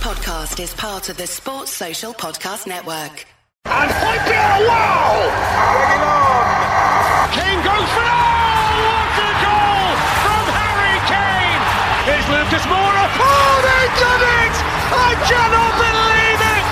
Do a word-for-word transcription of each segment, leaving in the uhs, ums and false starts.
podcast is part of the Sports Social Podcast Network. And Højbjerg, wow! Bring it on! Kane goes for it! Oh, what a goal from Harry Kane! Here's Lucas Moura. Oh, they've done it! I cannot believe it!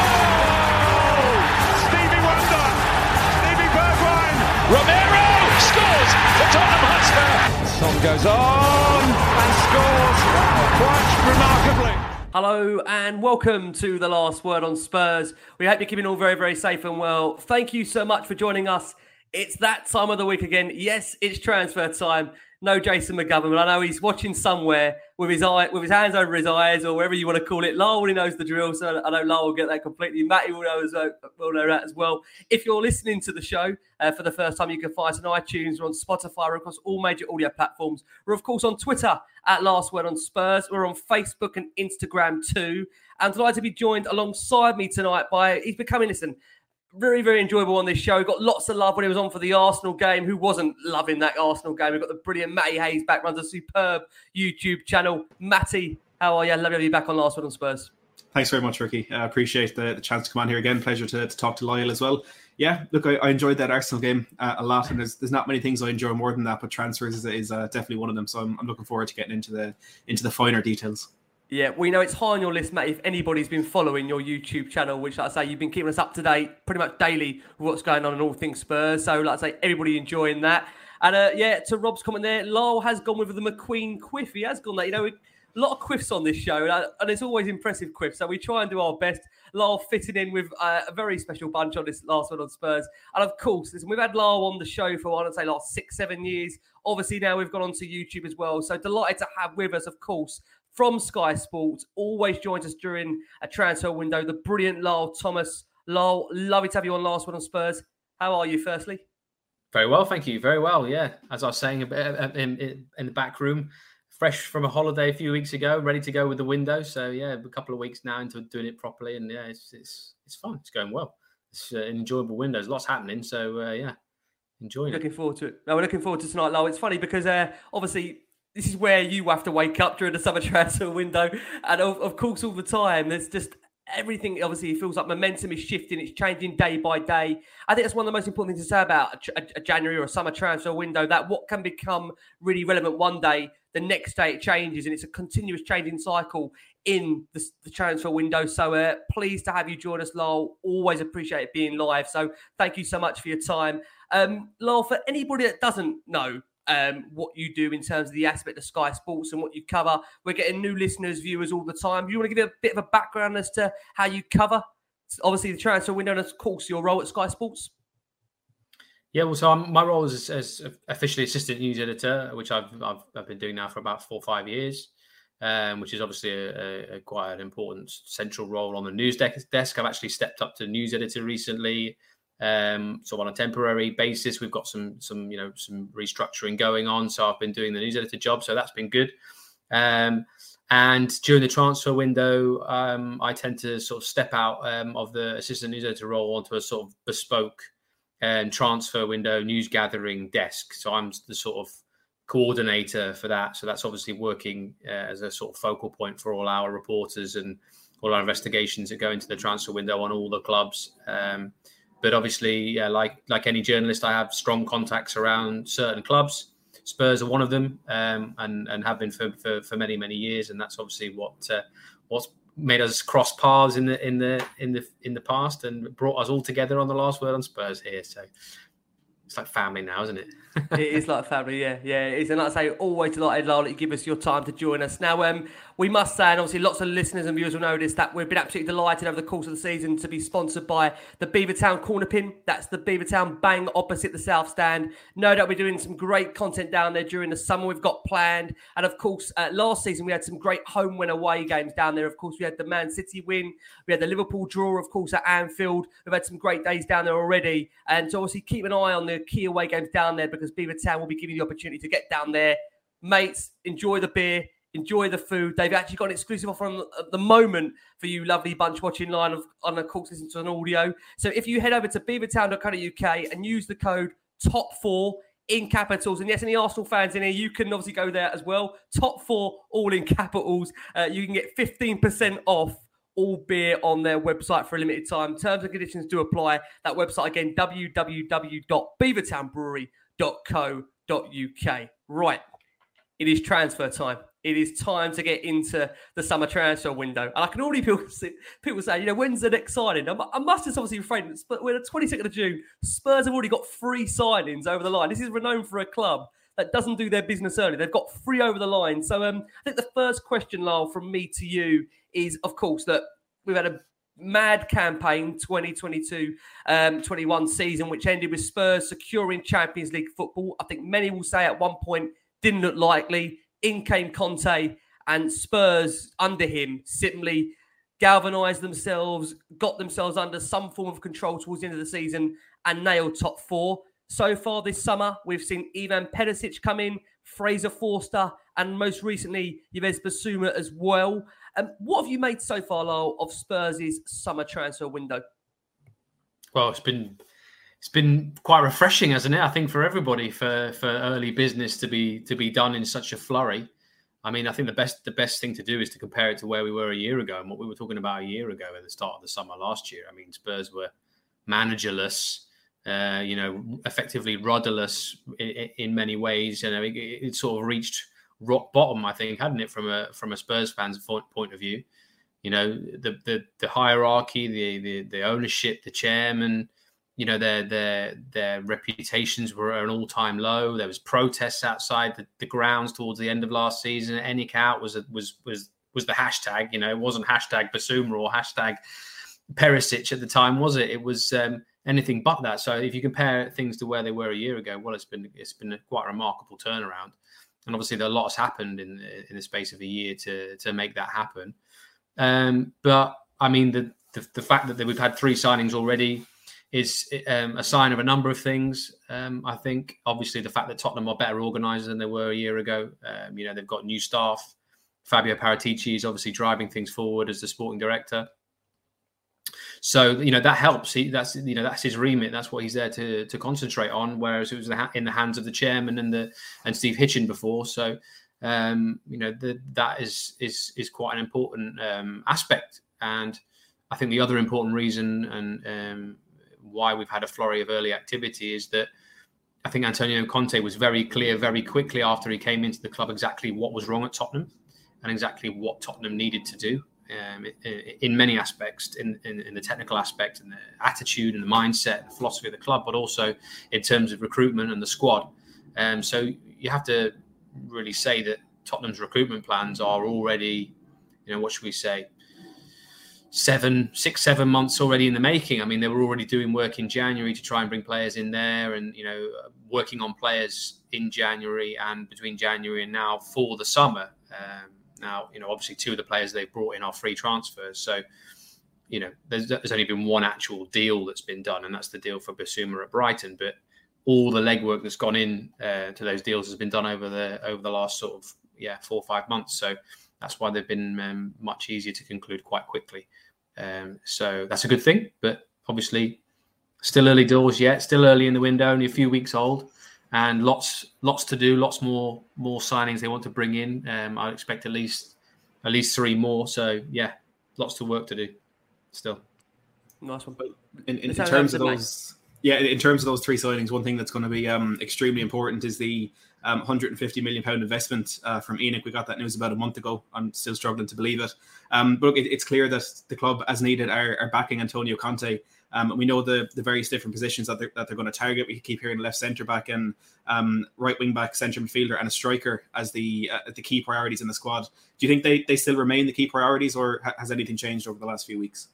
Oh, Stevie Wonder, Stevie Bergwijn, Romero scores for Tottenham Hotspur. Son goes on and scores quite remarkably. Hello and welcome to The Last Word on Spurs. We hope you're keeping all very, very safe and well. Thank you so much for joining us. It's that time of the week again. Yes, it's transfer time. No Jason McGovern, but I know he's watching somewhere with his eye, with his hands over his eyes, or whatever you want to call it. Lyle already knows the drill, so I know Lyle will get that completely. Matty will know, as, uh, will know that as well. If you're listening to the show uh, for the first time, you can find us on iTunes, we're on Spotify, we're across all major audio platforms. We're, of course, on Twitter at Last Word on Spurs. We're on Facebook and Instagram too. I'm delighted to be joined alongside me tonight by, he's becoming, listen, very, very enjoyable on this show. He got lots of love when he was on for the Arsenal game. Who wasn't loving that Arsenal game? We've got the brilliant Matty Hayes back, runs a superb YouTube channel. Matty, how are you? Love to have you back on Last Word on Spurs. Thanks very much, Ricky. I uh, appreciate the, the chance to come on here again. Pleasure to, to talk to Lyle as well. Yeah, look, I, I enjoyed that Arsenal game uh, a lot, and there's there's not many things I enjoy more than that, but transfers is, is uh, definitely one of them. So I'm, I'm looking forward to getting into the into the finer details. Yeah, we know it's high on your list, mate. If anybody's been following your YouTube channel, which, like I say, you've been keeping us up to date pretty much daily with what's going on in all things Spurs. So, like I say, everybody enjoying that. And, uh, yeah, to Rob's comment there, Lyle has gone with the McQueen quiff. He has gone there. You know, a lot of quiffs on this show, and it's always impressive quiffs. So we try and do our best. Lyle fitting in with uh, a very special bunch on this Last One on Spurs. And, of course, listen, we've had Lyle on the show for, I'd say, last six, seven years. Obviously, now we've gone on to YouTube as well. So delighted to have with us, of course, from Sky Sports, always joins us during a transfer window, the brilliant Lyle Thomas. Lyle, lovely to have you on Last One on Spurs. How are you, firstly? Very well, thank you. Very well, yeah. As I was saying in, in, in the back room, fresh from a holiday a few weeks ago, ready to go with the window. So, yeah, a couple of weeks now into doing it properly. And, yeah, it's it's it's fun. It's going well. It's uh, an enjoyable window. There's lots happening. So, uh, yeah, enjoying looking it. Looking forward to it. No, we're looking forward to tonight, Lyle. It's funny because, uh, obviously, this is where you have to wake up during the summer transfer window. And of, of course, all the time, there's just everything, obviously, it feels like momentum is shifting. It's changing day by day. I think that's one of the most important things to say about a, a January or a summer transfer window, that what can become really relevant one day, the next day it changes. And it's a continuous changing cycle in the, the transfer window. So uh, pleased to have you join us, Lyle. Always appreciate it being live. So thank you so much for your time. Um, Lyle, for anybody that doesn't know, Um, what you do in terms of the aspect of Sky Sports and what you cover. We're getting new listeners, viewers all the time. Do you want to give a bit of a background as to how you cover, obviously, the transfer window and, of course, your role at Sky Sports? Yeah, well, so I'm, my role is as officially assistant news editor, which I've, I've I've been doing now for about four or five years, um, which is obviously a, a, a quite an important central role on the news desk. I've actually stepped up to news editor recently. Um, so on a temporary basis, we've got some, some, you know, some restructuring going on. So I've been doing the news editor job. So that's been good. Um, and during the transfer window, um, I tend to sort of step out um, of the assistant news editor role onto a sort of bespoke um, transfer window news gathering desk. So I'm the sort of coordinator for that. So that's obviously working uh, as a sort of focal point for all our reporters and all our investigations that go into the transfer window on all the clubs. Um, But obviously, yeah, like like any journalist, I have strong contacts around certain clubs. Spurs are one of them, um, and and have been for, for, for many many years. And that's obviously what uh, what's made us cross paths in the in the in the in the past, and brought us all together on the Last Word on Spurs here. So it's like family now, isn't it? It is like family, yeah, yeah. It is, and like I say, always delighted, Lyle, that you give us your time to join us. Now, um, we must say, and obviously lots of listeners and viewers will know this, that we've been absolutely delighted over the course of the season to be sponsored by the Beavertown Corner Pin. That's the Beavertown bang opposite the South Stand. No doubt we're doing some great content down there during the summer we've got planned. And of course, uh, last season we had some great home win away games down there. Of course, we had the Man City win. We had the Liverpool draw, of course, at Anfield. We've had some great days down there already. And so obviously keep an eye on the key away games down there, because Beavertown will be giving you the opportunity to get down there. Mates, enjoy the beer, enjoy the food. They've actually got an exclusive offer on at the moment for you lovely bunch watching live on, of course, listening to an audio. So if you head over to beavertown dot co dot uk and use the code top four, in capitals. And yes, any Arsenal fans in here, you can obviously go there as well. Top four, all in capitals. Uh, you can get fifteen percent off all beer on their website for a limited time. Terms and conditions do apply. That website again, w w w dot beavertown brewery dot co dot u k. Right. It is transfer time. It is time to get into the summer transfer window. And I can already people, people say, you know, when's the next signing? I, I must just obviously refrain. We're the twenty-second of June. Spurs have already got three signings over the line. This is renowned for a club that doesn't do their business early. They've got three over the line. So um, I think the first question, Lyle, from me to you is, of course, that we've had a mad campaign, twenty twenty-two twenty-one um, season, which ended with Spurs securing Champions League football. I think many will say at one point didn't look likely. In came Conte, and Spurs under him simply galvanised themselves, got themselves under some form of control towards the end of the season and nailed top four. So far this summer, we've seen Ivan Perisic come in, Fraser Forster, and most recently, Yves Bissouma as well. Um, what have you made so far, Lyle, of Spurs' summer transfer window? Well, it's been it's been quite refreshing, hasn't it? I think for everybody, for for early business to be to be done in such a flurry. I mean, I think the best the best thing to do is to compare it to where we were a year ago and what we were talking about a year ago at the start of the summer last year. I mean, Spurs were managerless, uh, you know, effectively rudderless in, in many ways. You know, it, it sort of reached rock bottom, I think, hadn't it, from a from a Spurs fan's point of view? You know, the the the hierarchy, the the the ownership, the chairman. You know, their their their reputations were at an all-time low. There was protests outside the, the grounds towards the end of last season. Enik out was was was was the hashtag. You know, it wasn't hashtag Bissouma or hashtag Perisic at the time, was it? It was um, anything but that. So if you compare things to where they were a year ago, well, it's been it's been a quite a remarkable turnaround. And obviously, a lot has happened in in the space of a year to to make that happen. Um, but I mean, the, the the fact that we've had three signings already is um, a sign of a number of things. Um, I think, obviously, the fact that Tottenham are better organised than they were a year ago. Um, you know, they've got new staff. Fabio Paratici is obviously driving things forward as the sporting director. So, you know, that helps. He, that's, you know, that's his remit. That's what he's there to to concentrate on. Whereas it was in the hands of the chairman and the and Steve Hitchen before. So, um, you know, the, that is is is quite an important um, aspect. And I think the other important reason and um, why we've had a flurry of early activity is that I think Antonio Conte was very clear very quickly after he came into the club exactly what was wrong at Tottenham and exactly what Tottenham needed to do um, in, in many aspects, in, in, in the technical aspect and the attitude and the mindset, the philosophy of the club, but also in terms of recruitment and the squad. Um, so you have to really say that Tottenham's recruitment plans are already, you know, what should we say, seven, six, seven months already in the making. I mean, they were already doing work in January to try and bring players in there and, you know, working on players in January and between January and now for the summer. Um, now, you know, obviously two of the players they've brought in are free transfers. So, you know, there's, there's only been one actual deal that's been done, and that's the deal for Bissouma at Brighton. But all the legwork that's gone in uh, to those deals has been done over the over the last sort of, yeah, four or five months. So that's why they've been um, much easier to conclude quite quickly. Um, so that's a good thing, but obviously still early doors yet, still early in the window, only a few weeks old, and lots, lots to do, lots more, more signings they want to bring in. Um, I expect at least, at least three more. So yeah, lots of work to do still. Nice one. In, in, in terms of those, yeah, in terms of those three signings, one thing that's going to be um, extremely important is the um, one hundred fifty million pounds investment uh, from Enoch. We got that news about a month ago. I'm still struggling to believe it. Um, but it, it's clear that the club, as needed, are, are backing Antonio Conte. Um, and we know the, the various different positions that they're, that they're going to target. We keep hearing left centre back and um, right wing back, centre midfielder, and a striker as the uh, the key priorities in the squad. Do you think they, they still remain the key priorities, or ha- has anything changed over the last few weeks?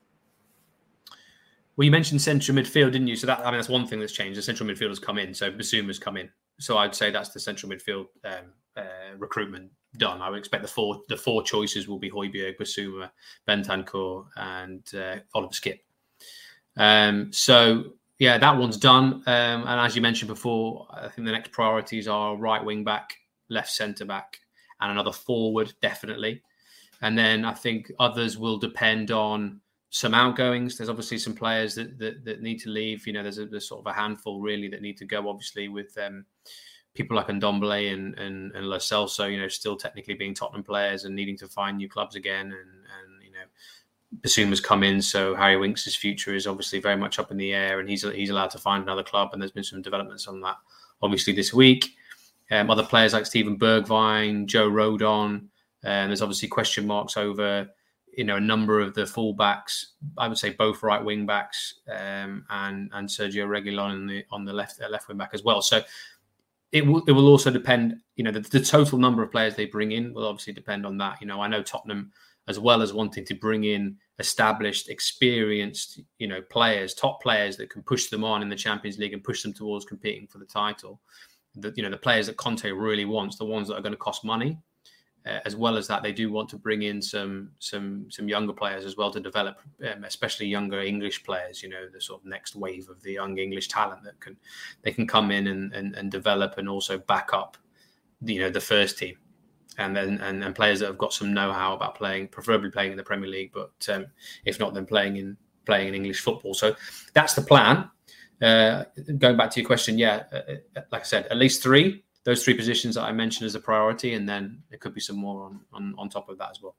Well, you mentioned central midfield, didn't you? So that, I mean, that's one thing that's changed. The central midfield has come in. So Bissouma's come in. So I'd say that's the central midfield um, uh, recruitment done. I would expect the four the four choices will be Højbjerg, Bissouma, Bentancur, and uh, Oliver Skipp. Um, so yeah, that one's done. Um, and as you mentioned before, I think the next priorities are right wing back, left centre back, and another forward, definitely. And then I think others will depend on some outgoings. There's obviously some players that that, that need to leave. You know, there's, a, there's sort of a handful really that need to go. Obviously, with um, people like Ndombele and and, and Lo Celso, you know, still technically being Tottenham players and needing to find new clubs again. And and you know, Bissouma's come in, so Harry Winks' future is obviously very much up in the air, and he's he's allowed to find another club. And there's been some developments on that, obviously, this week. Um, other players like Steven Bergwijn, Joe Rodon, and there's obviously question marks over, you know, a number of the fullbacks. I would say both right wing backs, um, and and Sergio Reguilon on the on the left uh, left wing back as well. So it will it will also depend. You know, the, the total number of players they bring in will obviously depend on that. You know, I know Tottenham, as well as wanting to bring in established, experienced, you know, players, top players that can push them on in the Champions League and push them towards competing for the title. The, you know, the players that Conte really wants, the ones that are going to cost money. Uh, as well as that, they do want to bring in some some some younger players as well to develop, um, especially younger English players. You know, the sort of next wave of the young English talent that can they can come in and and, and develop and also back up, the, you know, the first team, and then and, and players that have got some know-how about playing, preferably playing in the Premier League, but um, if not, then playing in playing in English football. So that's the plan. Uh, going back to your question, yeah, uh, like I said, at least three. Those three positions that I mentioned as a priority, and then there could be some more on, on, on top of that as well.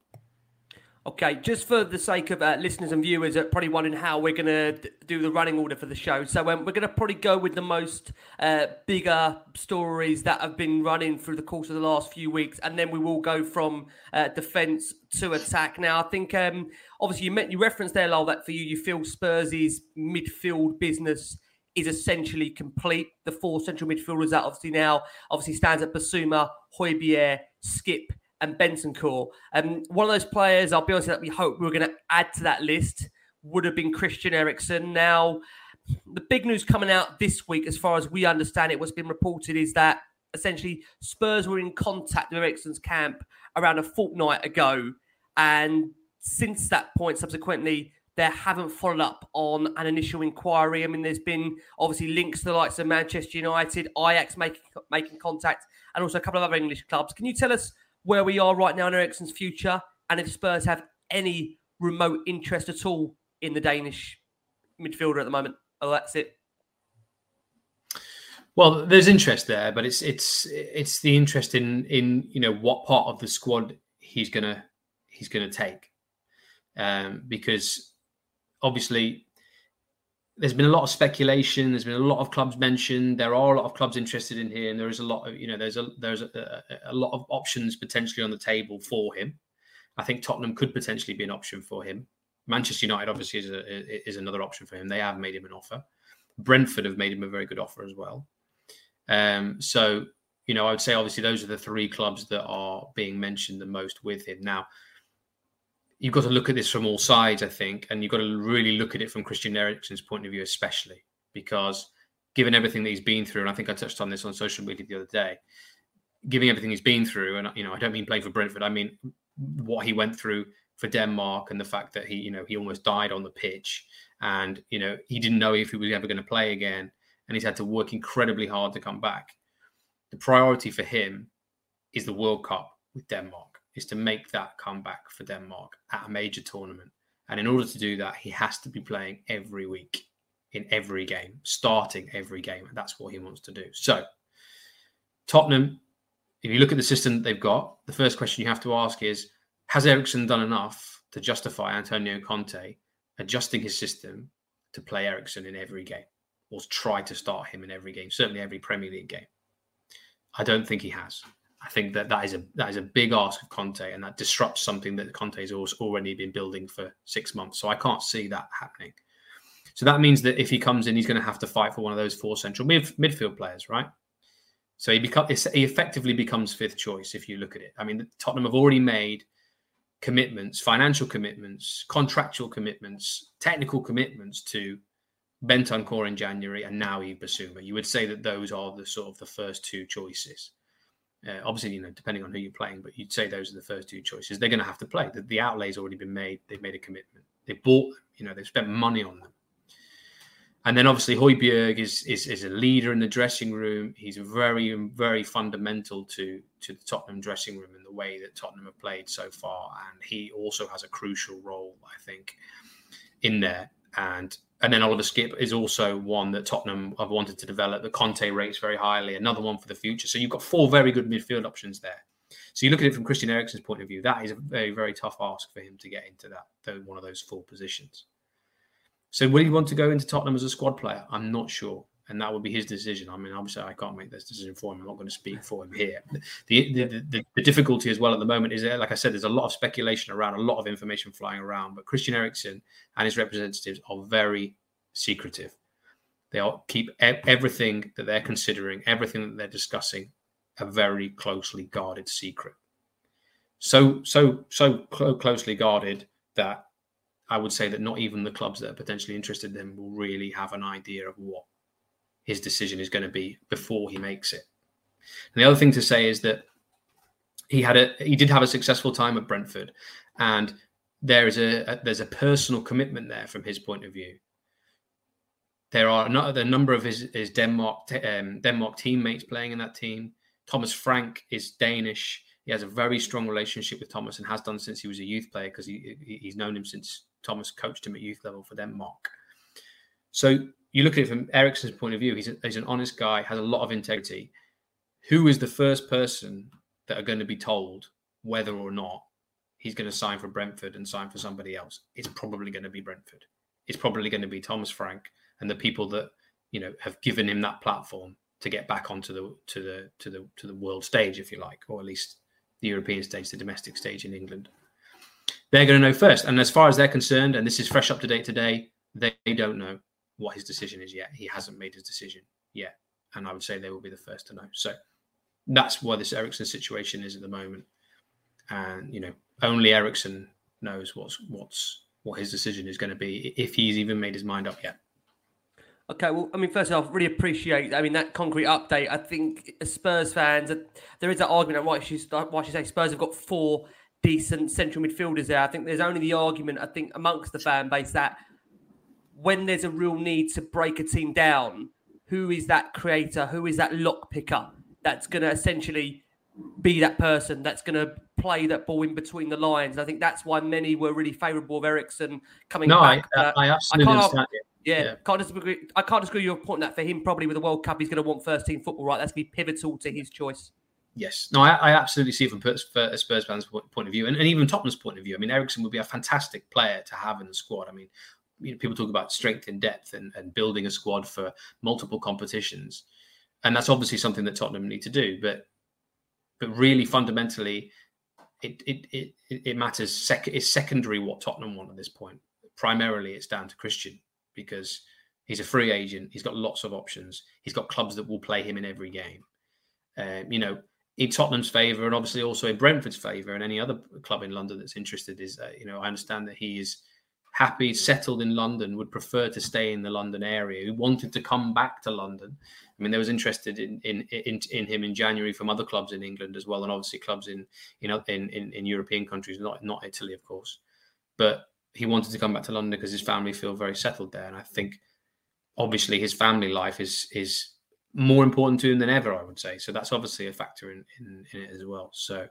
Okay, just for the sake of uh, listeners and viewers that are probably wondering how we're going to d- do the running order for the show. So um, we're going to probably go with the most uh, bigger stories that have been running through the course of the last few weeks, and then we will go from uh, defence to attack. Now, I think um, obviously you, met, you referenced there, Lol, that for you, you feel Spurs' midfield business is essentially complete. The four central midfielders that obviously now obviously stands at Bissouma, Højbjerg, Skip, and Bentancur. Um, one of those players, I'll be honest, that we hope we were going to add to that list would have been Christian Eriksen. Now, the big news coming out this week, as far as we understand it, what's been reported is that essentially Spurs were in contact with Eriksen's camp around a fortnight ago. And since that point, subsequently, they haven't followed up on an initial inquiry. I mean, there's been obviously links to the likes of Manchester United, Ajax making making contact, and also a couple of other English clubs. Can you tell us where we are right now in Eriksen's future, and if Spurs have any remote interest at all in the Danish midfielder at the moment? Oh, that's it. Well, there's interest there, but it's it's it's the interest in in you know what part of the squad he's gonna he's gonna take, um, because obviously there's been a lot of speculation. There's been a lot of clubs mentioned. There are a lot of clubs interested in him. There is a lot of, you know, there's a there's a, a, a lot of options potentially on the table for him. I think Tottenham could potentially be an option for him. Manchester United obviously is a, is another option for him. They have made him an offer. Brentford have made him a very good offer as well. Um, so, you know, I would say obviously those are the three clubs that are being mentioned the most with him. Now, you've got to look at this from all sides, I think, and you've got to really look at it from Christian Eriksen's point of view, especially because given everything that he's been through, and I think I touched on this on social media the other day, given everything he's been through, and you know, I don't mean playing for Brentford, I mean what he went through for Denmark and the fact that he, you know, he almost died on the pitch, and you know, he didn't know if he was ever going to play again, and he's had to work incredibly hard to come back. The priority for him is the World Cup with Denmark. Is to make that comeback for Denmark at a major tournament. And in order to do that, he has to be playing every week in every game, starting every game. And that's what he wants to do. So Tottenham, if you look at the system that they've got, the first question you have to ask is, has Eriksen done enough to justify Antonio Conte adjusting his system to play Eriksen in every game or try to start him in every game, certainly every Premier League game? I don't think he has. I think that that is a that is a big ask of Conte, and that disrupts something that Conte has already been building for six months. So I can't see that happening. So that means that if he comes in, he's going to have to fight for one of those four central mid, midfield players, right? So he become he effectively becomes fifth choice if you look at it. I mean, Tottenham have already made commitments, financial commitments, contractual commitments, technical commitments to Bentancur in January, and now Yves Bissouma. You would say that those are the sort of the first two choices. Uh, obviously, you know, depending on who you're playing, but you'd say those are the first two choices. They're going to have to play. The, the outlay's already been made. They've made a commitment. They bought them. You know, they've spent money on them. And then obviously Højbjerg is, is is a leader in the dressing room. He's very, very fundamental to, to the Tottenham dressing room and the way that Tottenham have played so far. And he also has a crucial role, I think. in there. And and then Oliver Skipp is also one that Tottenham have wanted to develop. The Conte rates very highly, another one for the future. So you've got four very good midfield options there. So you look at it from Christian Eriksen's point of view, that is a very, very tough ask for him to get into that, one of those four positions. So will he want to go into Tottenham as a squad player? I'm not sure. And that would be his decision. I mean, obviously, I can't make this decision for him. I'm not going to speak for him here. The, the, the, the difficulty as well at the moment is that, like I said, there's a lot of speculation around, a lot of information flying around. But Christian Eriksen and his representatives are very secretive. They all keep e- everything that they're considering, everything that they're discussing, a very closely guarded secret. So, so, so cl- closely guarded that I would say that not even the clubs that are potentially interested in him will really have an idea of what his decision is going to be before he makes it. And the other thing to say is that he had a he did have a successful time at Brentford, and there is a, a there's a personal commitment there from his point of view. There are not a number of his, his Denmark um, Denmark teammates playing in that team. Thomas Frank is Danish. He has a very strong relationship with Thomas and has done since he was a youth player, because he, he's known him since Thomas coached him at youth level for Denmark. So you look at it from Eriksen's point of view, he's, a, he's an honest guy, has a lot of integrity. Who is the first person that are going to be told whether or not he's going to sign for Brentford and sign for somebody else? It's probably going to be Brentford. It's probably going to be Thomas Frank and the people that, you know, have given him that platform to get back onto the to the to the to the world stage, if you like, or at least the European stage, the domestic stage in England. They're going to know first. And as far as they're concerned, and this is fresh up to date today, they don't know what his decision is yet. He hasn't made his decision yet. And I would say they will be the first to know. So that's why this Eriksen situation is at the moment. And, you know, only Eriksen knows what's what's what his decision is going to be, if he's even made his mind up yet. Okay, well, I mean, first off, really appreciate, I mean, that concrete update. I think as Spurs fans, there is that argument of why she, why she say Spurs have got four decent central midfielders there. I think there's only the argument, I think, amongst the fan base that when there's a real need to break a team down, who is that creator, who is that lock picker that's going to essentially be that person that's going to play that ball in between the lines. I think that's why many were really favourable of Eriksen coming no, back. No, I, uh, I absolutely I understand it. Yeah, yeah, can't disagree. I can't disagree with your point that for him, probably with the World Cup, he's going to want first team football, right? That's going to be pivotal to his choice. Yes. No, I, I absolutely see it from a Spurs fan's point of view, and, and even Tottenham's point of view. I mean, Eriksen would be a fantastic player to have in the squad. I mean, you know, people talk about strength in depth and, and building a squad for multiple competitions. And that's obviously something that Tottenham need to do. But but really, fundamentally, it it it, it matters. Sec- it's secondary what Tottenham want at this point. Primarily, it's down to Christian, because he's a free agent. He's got lots of options. He's got clubs that will play him in every game. Um, you know, in Tottenham's favour, and obviously also in Brentford's favour, and any other club in London that's interested is, uh, you know, I understand that he is happy, settled in London, would prefer to stay in the London area, who wanted to come back to London. I mean, there was interested in in in, in him in January from other clubs in England as well, and obviously clubs in in in, in, in European countries, not not Italy, of course. But he wanted to come back to London because his family feel very settled there, and I think obviously his family life is is more important to him than ever, I would say. So that's obviously a factor in, in, in it as well. So,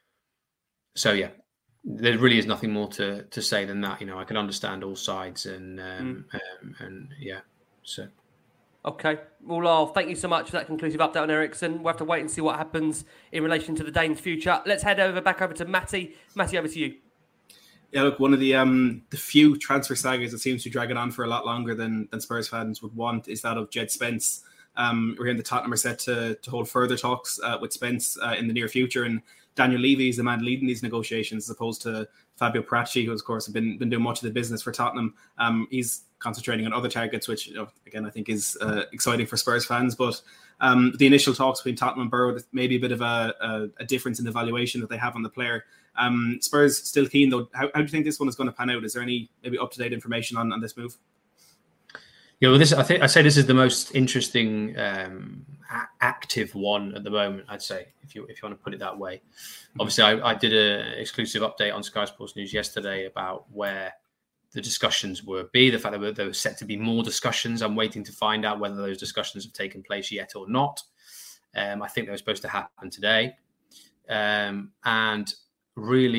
so yeah, there really is nothing more to to say than that. You know, I can understand all sides, and um, mm. um, and yeah, so. Okay, well, Lyle, thank you so much for that conclusive update on Eriksen. We'll have to wait and see what happens in relation to the Danes' future. Let's head over back over to Matty. Matty, over to you. Yeah, look, one of the um the few transfer sagas that seems to be dragging on for a lot longer than than Spurs fans would want is that of Jed Spence. Um, we're hearing the Tottenham are set to to hold further talks uh, with Spence uh, in the near future, and Daniel Levy is the man leading these negotiations, as opposed to Fabio Paratici, who, of course, have been been doing much of the business for Tottenham. Um, he's concentrating on other targets, which, you know, again, I think is uh, exciting for Spurs fans. But um, the initial talks between Tottenham and Borough, maybe a bit of a, a, a difference in the valuation that they have on the player. Um, Spurs still keen, though. How, how do you think this one is going to pan out? Is there any maybe up to date information on, on this move? Yeah, well, this I think I say this is the most interesting, um, a- active one at the moment. I'd say, if you if you want to put it that way. Mm-hmm. Obviously, I, I did an exclusive update on Sky Sports News yesterday about where the discussions were be the fact that there were set to be more discussions. I'm waiting to find out whether those discussions have taken place yet or not. Um, I think they were supposed to happen today, um, and really,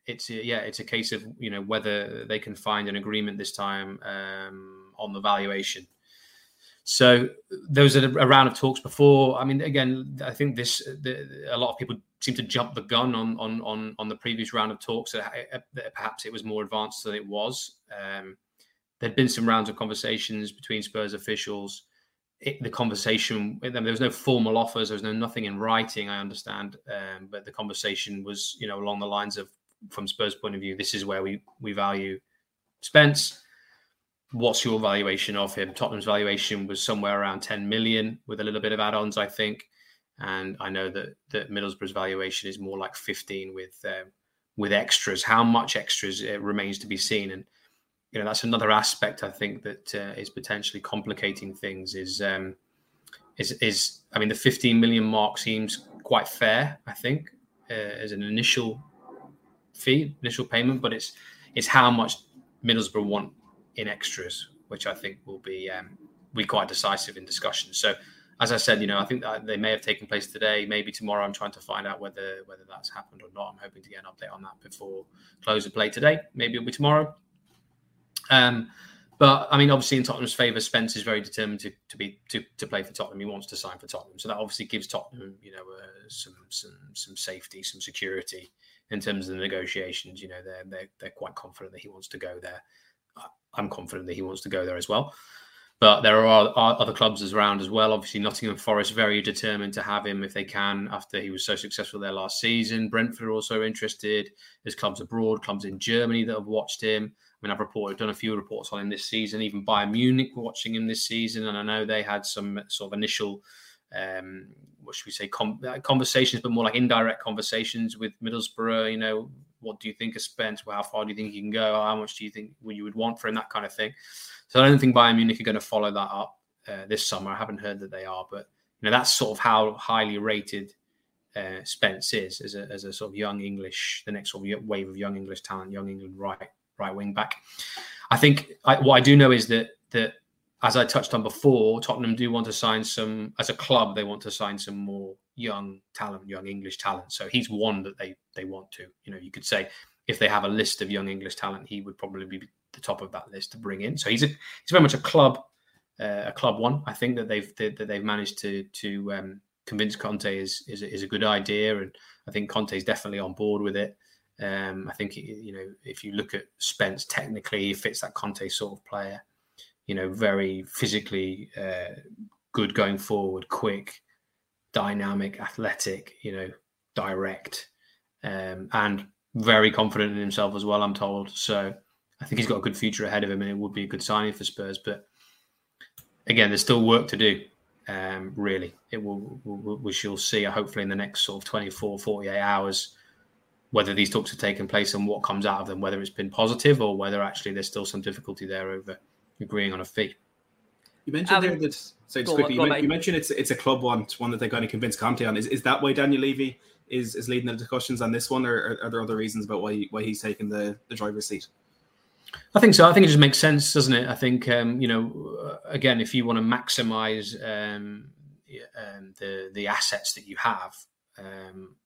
it's a, yeah, it's a case of, you know, whether they can find an agreement this time um, on the valuation. So those are a round of talks before. I mean, again, I think this the, a lot of people seem to jump the gun on on on, on the previous round of talks. That perhaps it was more advanced than it was. Um, there'd been some rounds of conversations between Spurs officials. It, the conversation, there was no formal offers. There was no nothing in writing, I understand. Um, but the conversation was, you know, along the lines of, from Spurs' point of view, this is where we we value Spence. What's your valuation of him? Tottenham's valuation was somewhere around ten million with a little bit of add-ons, I think. And I know that that Middlesbrough's valuation is more like fifteen with um, with extras. How much extras it remains to be seen. And you know, that's another aspect I think that uh, is potentially complicating things. Is um, is is I mean, the fifteen million mark seems quite fair, I think, uh, as an initial fee, initial payment. But it's it's how much Middlesbrough want in extras, which I think will be um, be quite decisive in discussions. So, as I said, you know, I think that they may have taken place today, maybe tomorrow. I'm trying to find out whether whether that's happened or not. I'm hoping to get an update on that before close of play today. Maybe it'll be tomorrow. Um, but I mean, obviously, in Tottenham's favour, Spence is very determined to to be to to play for Tottenham. He wants to sign for Tottenham, so that obviously gives Tottenham, you know, uh, some some some safety, some security in terms of the negotiations. You know, they're they're they're quite confident that he wants to go there. I'm confident that he wants to go there as well. But there are, are other clubs around as well. Obviously, Nottingham Forest very determined to have him if they can after he was so successful there last season. Brentford are also interested. There's clubs abroad, clubs in Germany that have watched him. I mean, I've reported, done a few reports on him this season. Even Bayern Munich were watching him this season. And I know they had some sort of initial, um, what should we say, com- conversations, but more like indirect conversations with Middlesbrough. You know, what do you think of Spence? Well, how far do you think he can go? How much do you think you would want for him? That kind of thing. So I don't think Bayern Munich are going to follow that up uh, this summer. I haven't heard that they are, but you know, that's sort of how highly rated uh, Spence is as a, as a sort of young English, the next sort of wave of young English talent, young England right right wing back. I think I, what I do know is that that as I touched on before, Tottenham do want to sign some, as a club, they want to sign some more young talent, young English talent. So he's one that they they want to. You know, you could say if they have a list of young English talent, he would probably be the top of that list to bring in. So he's a he's very much a club uh, a club one. I think that they've that they've managed to to um, convince Conte is is a, is a good idea, and I think Conte is definitely on board with it. Um, I think you know if you look at Spence, technically he fits that Conte sort of player. You know, very physically uh, good going forward, quick, dynamic, athletic. You know, direct, um, and very confident in himself as well, I'm told. So I think he's got a good future ahead of him, and it would be a good signing for Spurs. But again, there's still work to do. Um, really, it will. We, we shall see. Hopefully, in the next sort of twenty-four, forty-eight hours, whether these talks have taken place and what comes out of them, whether it's been positive or whether actually there's still some difficulty there over agreeing on a fee. You mentioned Um, there that. So just go quickly, on, you, go men- you mentioned it's it's a club one, one that they're going to convince Conte on. Is is that why Daniel Levy is is leading the discussions on this one, or are, are there other reasons about why why he's taking the, the driver's seat? I think so. I think it just makes sense, doesn't it? I think, um, you know, again, if you want to maximize um, um, the the assets that you have um,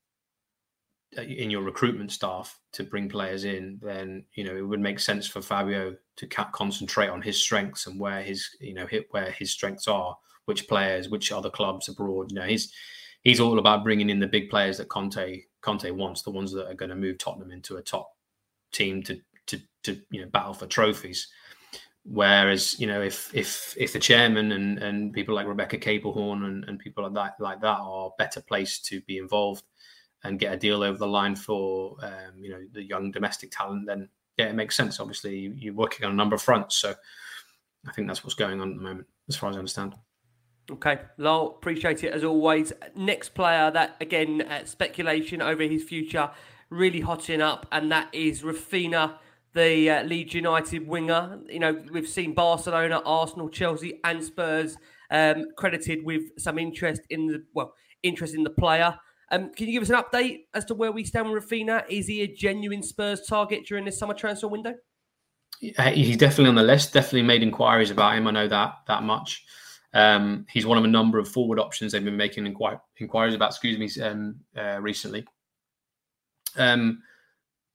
in your recruitment staff to bring players in, then, you know, it would make sense for Fabio to concentrate on his strengths and where his, you know, where his strengths are, which players, which other clubs abroad. You know, he's he's all about bringing in the big players that Conte Conte wants, the ones that are going to move Tottenham into a top team to to to you know battle for trophies. Whereas, you know, if if if the chairman and, and people like Rebecca Capelhorn and, and people like that like that are better placed to be involved and get a deal over the line for um, you know the young domestic talent, then yeah, it makes sense. Obviously, you're working on a number of fronts, so I think that's what's going on at the moment, as far as I understand. Okay, Lol, appreciate it as always. Next player that, again, uh, speculation over his future, really hotting up, and that is Raphinha, the uh, Leeds United winger. You know, we've seen Barcelona, Arsenal, Chelsea, and Spurs um, credited with some interest in the well, interest in the player. Um, can you give us an update as to where we stand with Raphinha? Is he a genuine Spurs target during this summer transfer window? He's definitely on the list. Definitely made inquiries about him. I know that that much. Um, he's one of a number of forward options they've been making inquir- inquiries about. Excuse me, um, uh, recently. Um,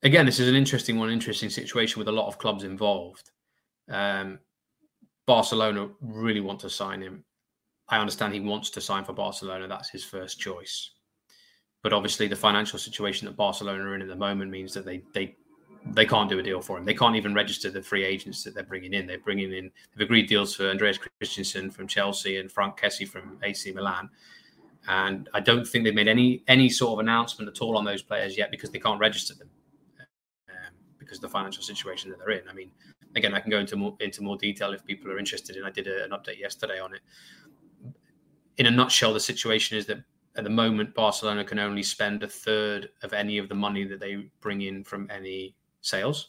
again, this is an interesting one, interesting situation with a lot of clubs involved. Um, Barcelona really want to sign him. I understand he wants to sign for Barcelona. That's his first choice. But obviously the financial situation that Barcelona are in at the moment means that they they they can't do a deal for him. They can't even register the free agents that they're bringing in. They're bringing in, they've agreed deals for Andreas Christensen from Chelsea and Frank Kessie from A C Milan. And I don't think they've made any any sort of announcement at all on those players yet because they can't register them um, because of the financial situation that they're in. I mean, again, I can go into more, into more detail if people are interested. And I did a, an update yesterday on it. In a nutshell, the situation is that at the moment, Barcelona can only spend a third of any of the money that they bring in from any sales.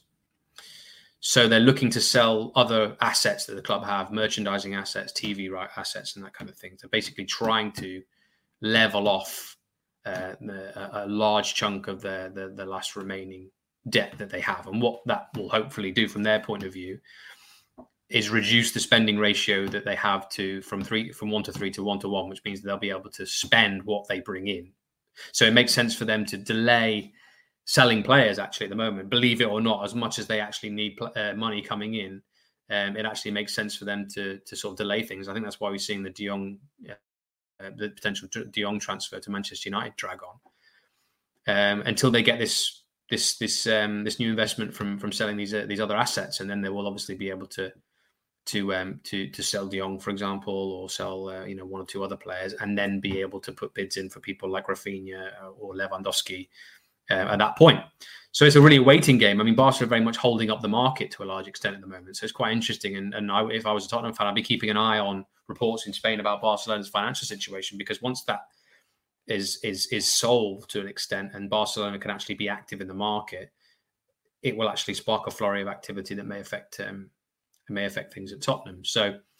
So they're looking to sell other assets that the club have, merchandising assets, T V right assets, and that kind of thing. So basically trying to level off uh, the, a large chunk of the, the, the last remaining debt that they have. And what that will hopefully do from their point of view is reduce the spending ratio that they have to from three from one to three to one to one, which means they'll be able to spend what they bring in. So it makes sense for them to delay selling players actually at the moment, believe it or not, as much as they actually need uh, money coming in. Um, it actually makes sense for them to to sort of delay things. I think that's why we're seeing the De Jong, uh, the potential De Jong transfer to Manchester United drag on um, until they get this this this um, this new investment from from selling these uh, these other assets, and then they will obviously be able to. to um to to sell De Jong, for example, or sell uh, you know one or two other players, and then be able to put bids in for people like Rafinha or Lewandowski uh, at that point. So it's a really waiting game. I mean, Barca are very much holding up the market to a large extent at the moment. So it's quite interesting. And and I, if I was a Tottenham fan, I'd be keeping an eye on reports in Spain about Barcelona's financial situation, because once that is is is solved to an extent and Barcelona can actually be active in the market, it will actually spark a flurry of activity that may affect um, It may affect things at Tottenham. So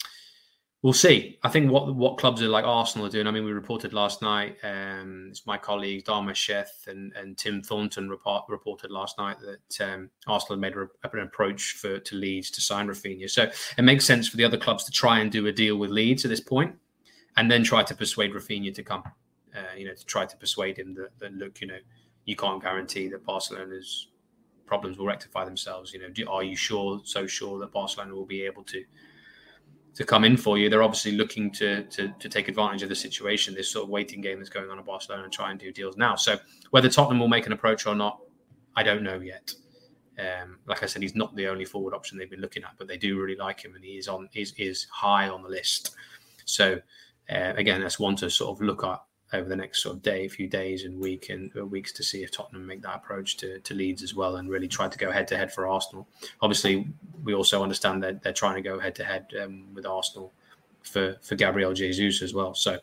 we'll see. I think what what clubs are like Arsenal are doing. I mean, we reported last night, um, it's my colleagues, Dharma Sheth and, and Tim Thornton report, reported last night that um, Arsenal had made a, an approach for to Leeds to sign Rafinha. So it makes sense for the other clubs to try and do a deal with Leeds at this point and then try to persuade Rafinha to come, uh, you know, to try to persuade him that, that, look, you know, you can't guarantee that Barcelona's problems will rectify themselves. You know, do, are you sure, so sure that Barcelona will be able to to come in for you? They're obviously looking to to to take advantage of the situation, this sort of waiting game that's going on at Barcelona, and try and do deals now. So whether Tottenham will make an approach or not, I don't know yet. Um, like I said, he's not the only forward option they've been looking at, but they do really like him, and he is on is is high on the list. So uh, again, that's one to sort of look at over the next sort of day, few days and week and uh, weeks to see if Tottenham make that approach to, to Leeds as well and really try to go head to head for Arsenal. Obviously, we also understand that they're trying to go head to head with Arsenal for, for Gabriel Jesus as well. So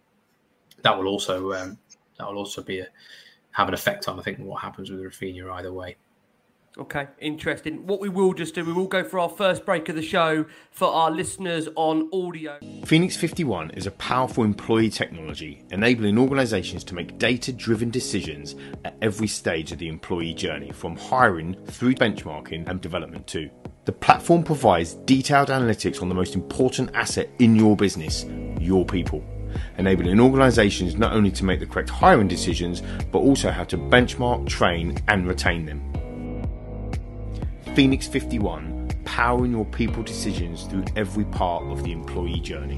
that will also um, that will also be a, have an effect on, I think, what happens with Rafinha either way. Okay, interesting. What we will just do, we will go for our first break of the show for our listeners on audio. Phoenix fifty-one is a powerful employee technology enabling organisations to make data-driven decisions at every stage of the employee journey, from hiring through benchmarking and development too. The platform provides detailed analytics on the most important asset in your business, your people, enabling organisations not only to make the correct hiring decisions, but also how to benchmark, train and retain them. Phoenix fifty-one, powering your people decisions through every part of the employee journey.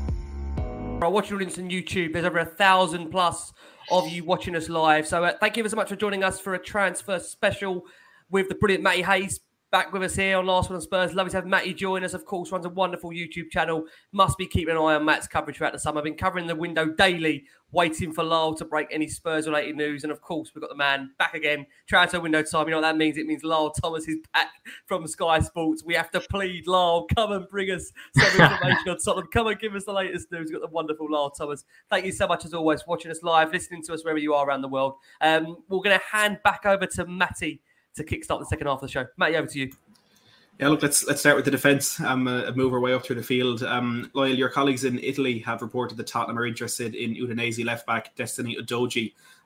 Our watching audience on YouTube, there's over a thousand plus of you watching us live. So uh, thank you so much for joining us for a transfer special with the brilliant Matty Hayes back with us here on Last Word on Spurs. Lovely to have Matty join us. Of course, runs a wonderful YouTube channel. Must be keeping an eye on Matt's coverage throughout the summer. I've been covering the window daily, waiting for Lyle to break any Spurs-related news. And of course, we've got the man back again. Transfer window time. You know what that means? It means Lyle Thomas is back from Sky Sports. We have to plead, Lyle, come and bring us some information on Tottenham. Come and give us the latest news. We've got the wonderful Lyle Thomas. Thank you so much, as always, for watching us live, listening to us wherever you are around the world. Um, we're going to hand back over to Matty to kickstart the second half of the show. Matty, over to you. Yeah, look, let's let's start with the defence. Um, uh, move our way up through the field. Um, Lyle, your colleagues in Italy have reported that Tottenham are interested in Udinese left back Destiny Udogie.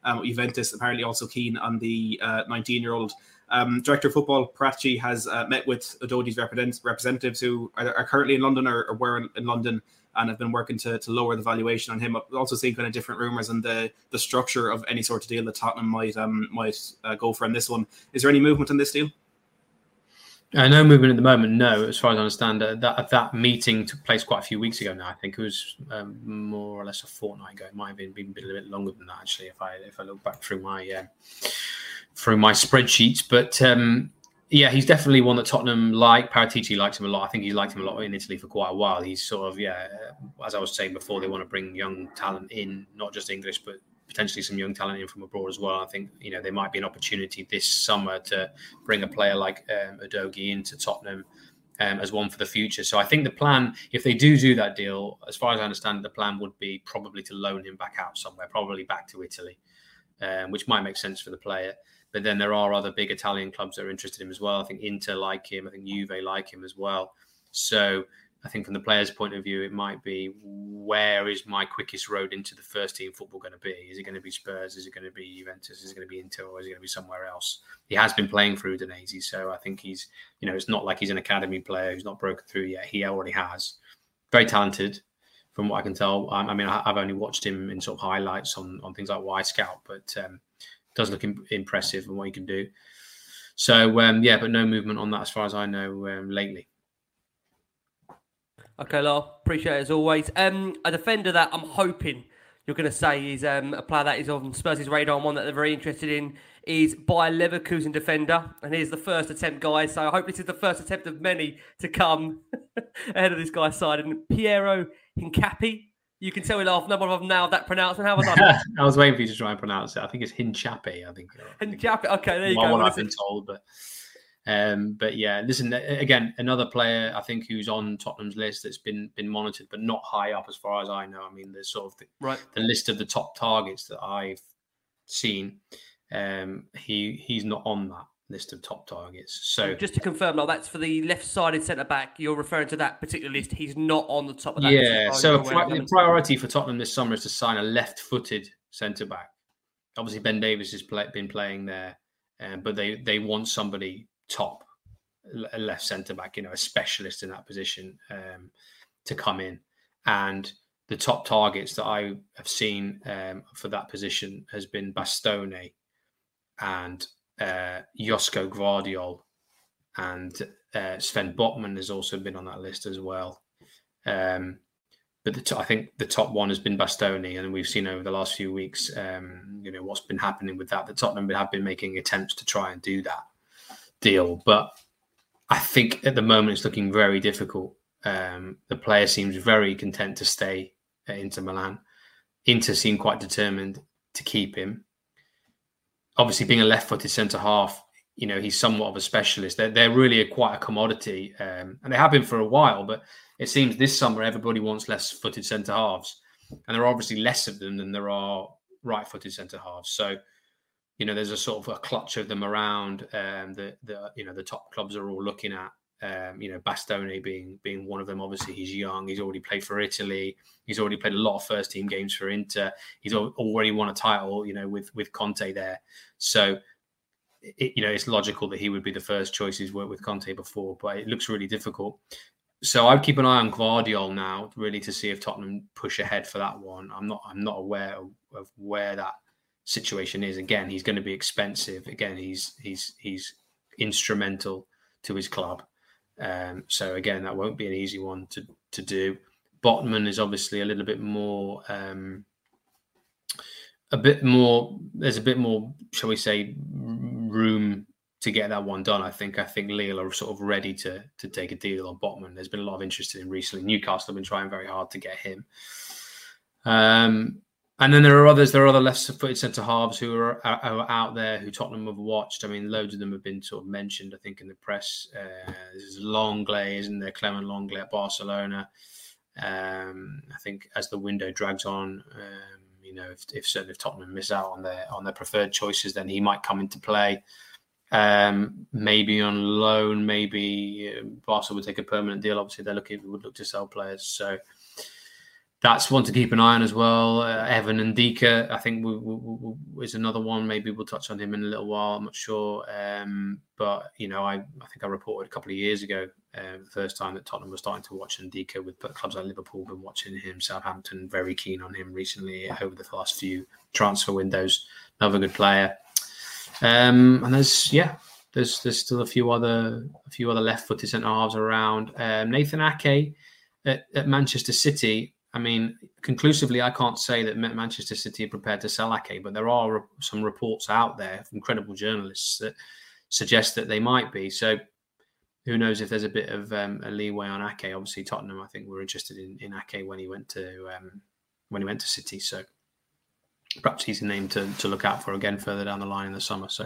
Um, Juventus apparently also keen on the nineteen-year-old. Um, Director of Football, Paratici, has uh, met with Udodi's represent- representatives who are, are currently in London or, or were in, in London and have been working to, to lower the valuation on him. I've also seen kind of different rumours on the, the structure of any sort of deal that Tottenham might um, might uh, go for in this one. Is there any movement on this deal? Uh, no movement at the moment, no. As far as I understand, uh, that that meeting took place quite a few weeks ago now. I think it was um, more or less a fortnight ago. It might have been, been a little bit longer than that, actually, if I if I look back through my uh, through my spreadsheets. But um, yeah, he's definitely one that Tottenham like. Paratici likes him a lot. I think he's liked him a lot in Italy for quite a while. He's sort of, yeah, as I was saying before, they want to bring young talent in, not just English, but potentially some young talent in from abroad as well. I think, you know, there might be an opportunity this summer to bring a player like um, Udogie into Tottenham um, as one for the future. So I think the plan, if they do do that deal, as far as I understand, the plan would be probably to loan him back out somewhere, probably back to Italy, um, which might make sense for the player. But then there are other big Italian clubs that are interested in him as well. I think Inter like him. I think Juve like him as well. So I think from the player's point of view, it might be, where is my quickest road into the first team football going to be? Is it going to be Spurs? Is it going to be Juventus? Is it going to be Inter? Or is it going to be somewhere else? He has been playing for Udinese, so I think he's, you know, it's not like he's an academy player who's not broken through yet. He already has. Very talented, from what I can tell. I, I mean, I've only watched him in sort of highlights on, on things like Y-Scout, but um, does look im- impressive in what he can do. So, um, yeah, but no movement on that as far as I know um, lately. Okay, Lar, appreciate it as always. Um, a defender that I'm hoping you're going to say is um, a player that is on Spurs' radar and one that they're very interested in is Bayer Leverkusen defender. And here's the first attempt, guys. So I hope this is the first attempt of many to come ahead of this guy's side. And Piero Hincapié. You can tell we laugh. No one of them nailed that pronouncement. How was that? I was waiting for you to try and pronounce it. I think it's Hincapié. I think. Hincapié. Okay, there you well, go. What I've been told, but um, but yeah, listen. Again, another player I think who's on Tottenham's list that's been been monitored, but not high up as far as I know. I mean, there's sort of the, right. the list of the top targets that I've seen. Um, he he's not on that list of top targets. So just to confirm, now that's for the left-sided centre back. You're referring to that particular list. He's not on the top of that. Yeah. So pri- the priority for Tottenham this summer is to sign a left-footed centre back. Obviously, Ben Davies has play- been playing there, um, but they they want somebody top, a left centre back. You know, a specialist in that position um, to come in. And the top targets that I have seen um, for that position has been Bastoni and uh, Josko Gvardiol, and uh, Sven Botman has also been on that list as well. Um, but the t- I think the top one has been Bastoni, and we've seen over the last few weeks, um, you know, what's been happening with that. The Tottenham have been making attempts to try and do that deal, but I think at the moment it's looking very difficult. Um, the player seems very content to stay at Inter Milan. Inter seem quite determined to keep him. Obviously, being a left-footed centre-half, you know, he's somewhat of a specialist. They're, they're really a, quite a commodity, um, and they have been for a while, but it seems this summer everybody wants left-footed centre-halves, and there are obviously less of them than there are right-footed centre-halves. So, you know, there's a sort of a clutch of them around um, the, the, you know, the top clubs are all looking at. Um, you know, Bastoni being being one of them. Obviously, he's young. He's already played for Italy. He's already played a lot of first team games for Inter. He's already won a title, you know, with with Conte there. So, it, you know, it's logical that he would be the first choice. He's worked with Conte before, but it looks really difficult. So I'd keep an eye on Gvardiol now, really, to see if Tottenham push ahead for that one. I'm not. I'm not aware of, of where that situation is. Again, he's going to be expensive. Again, he's he's he's instrumental to his club. Um, so again, that won't be an easy one to to do. Botman is obviously a little bit more, um, a bit more. There's a bit more, shall we say, room to get that one done. I think. I think Lille are sort of ready to to take a deal on Botman. There's been a lot of interest in him recently. Newcastle have been trying very hard to get him. Um, And then there are others. There are other left-footed centre halves who are, are, are out there who Tottenham have watched. I mean, loads of them have been sort of mentioned, I think, in the press. Uh, there's Longley, isn't there? Clement Longley at Barcelona. Um, I think as the window drags on, um, you know, if, if certainly if Tottenham miss out on their on their preferred choices, then he might come into play. Um, maybe on loan, maybe uh, Barca would take a permanent deal. Obviously, they're looking would look to sell players. So. that's one to keep an eye on as well. Uh, Evan Ndika, I think, we, we, we, is another one. Maybe we'll touch on him in a little while. I'm not sure. Um, but, you know, I, I think I reported a couple of years ago, uh, the first time that Tottenham was starting to watch Ndika with clubs like Liverpool, been watching him, Southampton, very keen on him recently over the last few transfer windows. Another good player. Um, and there's, yeah, there's there's still a few other a few other left-footed centre-halves around. Um, Nathan Ake at, at Manchester City. I mean, conclusively, I can't say that Manchester City are prepared to sell Ake, but there are re- some reports out there from credible journalists that suggest that they might be. So who knows if there's a bit of um, a leeway on Ake. Obviously, Tottenham, I think, were interested in, in Ake when he went to um, when he went to City. So perhaps he's a name to, to look out for again further down the line in the summer. So,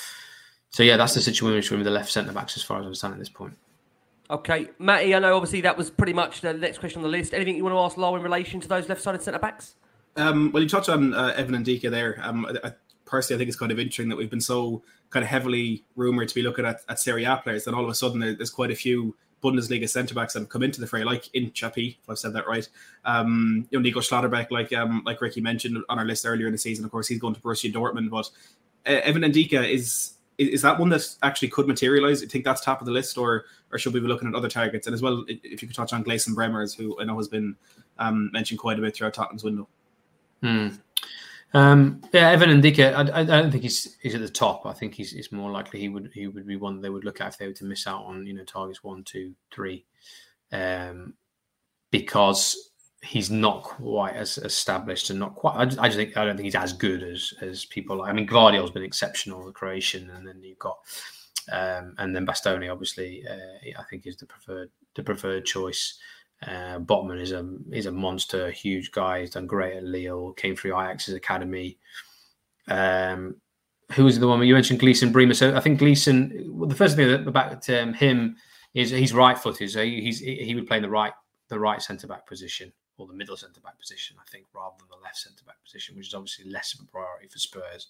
so yeah, that's the situation with the left centre-backs as far as I understand at this point. Okay, Matty, I know obviously that was pretty much the next question on the list. Anything you want to ask Lyle in relation to those left-sided centre-backs? Um, well, you touched on uh, Evan Ndika there. Um, I, I, personally, I think it's kind of interesting that we've been so kind of heavily rumoured to be looking at, at Serie A players, and all of a sudden there, there's quite a few Bundesliga centre-backs that have come into the fray, like Inchapi, if I've said that right. Um, you know, Nico Schlotterbeck, like um, like Ricky mentioned on our list earlier in the season. Of course, he's going to Borussia Dortmund, but uh, Evan Ndika is... Is that one that actually could materialise? You think that's top of the list, or or should we be looking at other targets? And as well, if you could touch on Gleison Bremers, who I know has been um, mentioned quite a bit throughout Tottenham's window. Hmm. Um, yeah, Evan Ndika, I, I don't think he's he's at the top. I think he's, he's more likely he would he would be one they would look at if they were to miss out on, you know, targets one, two, three, um, because he's not quite as established and not quite. I just, I just think I don't think he's as good as as people. I mean, Gvardiol's been exceptional, the Croatian, and then you've got um, and then Bastoni, obviously, uh, I think is the preferred the preferred choice. Uh, Botman is a is a monster, huge guy. He's done great at Lille. Came through Ajax's academy. Um, who was the one you mentioned? Gleison Bremer. So I think Gleison. Well, the first thing about um, him is he's right-footed, so he's he would play in the right the right centre back position, or the middle centre-back position, I think, rather than the left centre-back position, which is obviously less of a priority for Spurs.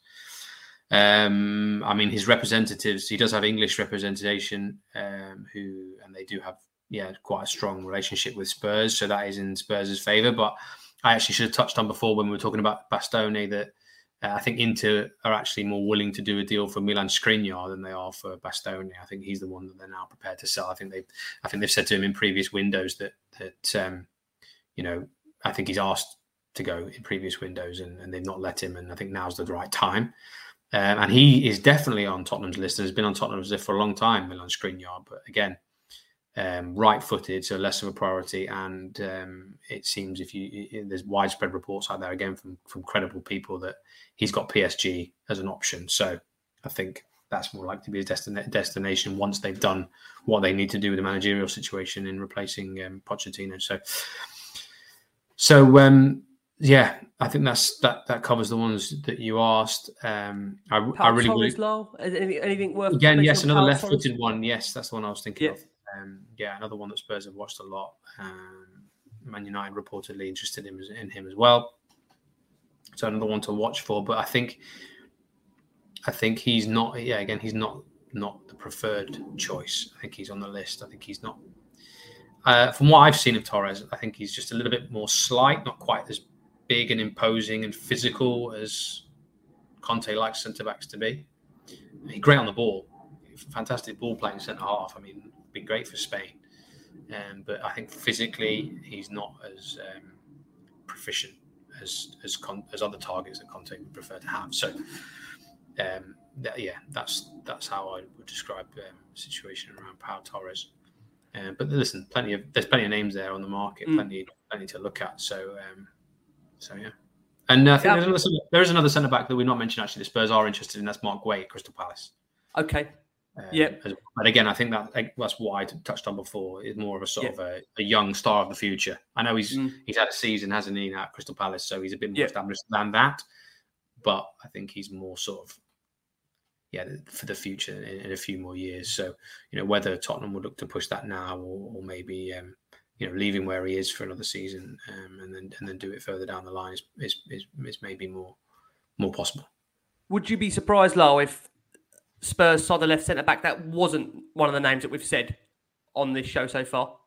Um, I mean, his representatives, he does have English representation, um, who, and they do have, yeah, quite a strong relationship with Spurs, so that is in Spurs' favour. But I actually should have touched on before when we were talking about Bastoni that uh, I think Inter are actually more willing to do a deal for Milan Skriniar than they are for Bastoni. I think he's the one that they're now prepared to sell. I think they've, I think they've said to him in previous windows that, that, um, you know, I think he's asked to go in previous windows and, and they've not let him. And I think now's the right time. Um, and he is definitely on Tottenham's list and has been on Tottenham's list for a long time, Milan Skriniar. But again, um, right-footed, so less of a priority. And um, it seems if you there's widespread reports out there, again, from, from credible people that he's got P S G as an option. So I think that's more likely to be a destin- destination once they've done what they need to do with the managerial situation in replacing um, Pochettino. So... So um, yeah, I think that's that. That covers the ones that you asked. Um, I, I really Torres, Lyle? Anything, anything worth again? Yes, another Pau left-footed Torres? one. Yes, that's the one I was thinking Yeah. of. Um, yeah, another one that Spurs have watched a lot. Um, Man United reportedly interested in, in him as well. So another one to watch for. But I think, I think he's not. Yeah, again, he's not not the preferred choice. I think he's on the list. I think he's not. Uh, from what I've seen of Torres, I think he's just a little bit more slight, not quite as big and imposing and physical as Conte likes centre-backs to be. He's great on the ball. Fantastic ball-playing centre-half. I mean, been great for Spain. Um, but I think physically, he's not as um, proficient as as, Con- as other targets that Conte would prefer to have. So, um, that, yeah, that's that's how I would describe um, the situation around Pau Torres. Uh, but listen, plenty of there's plenty of names there on the market, Mm. plenty plenty to look at. So, um, so yeah. And uh, I think Yeah, there's another, there is another centre back that we've not mentioned. Actually, the Spurs are interested in. That's Mark Guay at Crystal Palace. Okay. Um, Yeah. as- But again, I think that like, that's what I touched on before. Is more of a sort Yeah. of a, a young star of the future. I know he's Mm. he's had a season, hasn't he, now at Crystal Palace, so he's a bit more Yeah. established than that. But I think he's more sort of yeah for the future in, in a few more years. So you know whether Tottenham would look to push that now or, or maybe um, you know leaving where he is for another season um, and then and then do it further down the line is is is, is maybe more more possible. Would you be surprised, Lyle, if Spurs saw the left centre back that wasn't one of the names that we've said on this show so far?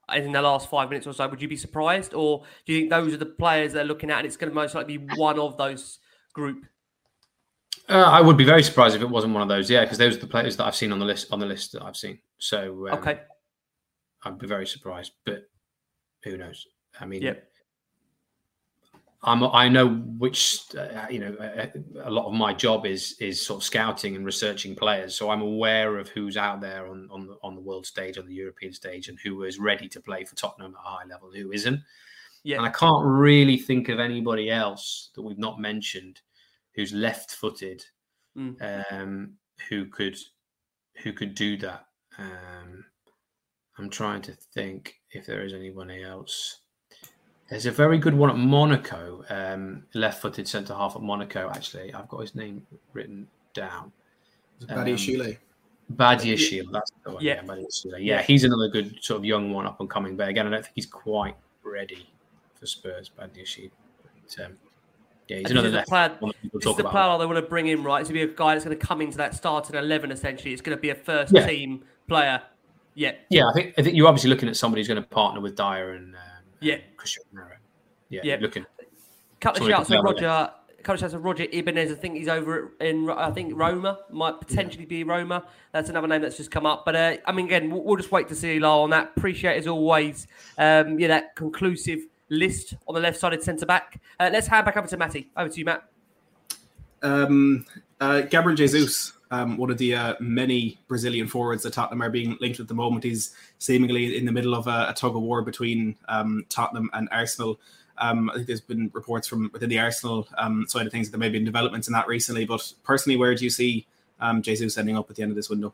in the last five minutes or so, would you be surprised? Or do you think those are the players they're looking at and it's going to most likely be one of those group? Uh, I would be very surprised if it wasn't one of those, yeah, because those are the players that I've seen on the list on the list that I've seen. So um, okay, I'd be very surprised, but who knows? I mean, yep. I'm, I know which, uh, you know, a, a lot of my job is is sort of scouting and researching players. So I'm aware of who's out there on, on, the, on the world stage, on the European stage, and who is ready to play for Tottenham at a high level, who isn't. Yeah. And I can't really think of anybody else that we've not mentioned who's left-footed, mm. um, who could who could do that. Um, I'm trying to think if there is anybody else. There's a very good one at Monaco, um, left-footed centre-half at Monaco, actually. I've got his name written down. Badiashile. Um, Badiashile, that's the one. Yeah, yeah, Badiashile. Yeah, he's another good sort of young one up and coming. But again, I don't think he's quite ready for Spurs, Badiashile. But, um, yeah, he's another left player, one that people this talk is the about. player they want to bring in, right? To be a guy that's going to come into that starting eleven, essentially. It's going to be a first-team yeah. player. Yeah. Yeah, I think I think you're obviously looking at somebody who's going to partner with Dyer and... Um, Yeah, Christian Romero. Yeah, yeah. Looking. Couple of shouts for Roger. Couple of shouts for Roger Ibanez. I think he's over in. I think Roma might potentially be Roma. That's another name that's just come up. But uh, I mean, again, we'll, we'll just wait to see Lyle on that. Appreciate as always. Um, yeah, that conclusive list on the left-sided centre back. Uh, let's hand back over to Matty. Over to you, Matt. Um, uh, Gabriel Jesus. Um, one of the uh, many Brazilian forwards that Tottenham are being linked with at the moment. He's seemingly in the middle of a, a tug of war between um, Tottenham and Arsenal. Um, I think there's been reports from within the Arsenal um, side of things that there may be developments in that recently. But personally, where do you see um, Jesus ending up at the end of this window?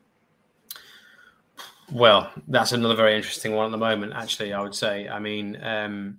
Well, that's another very interesting one at the moment, actually, I would say. I mean, um,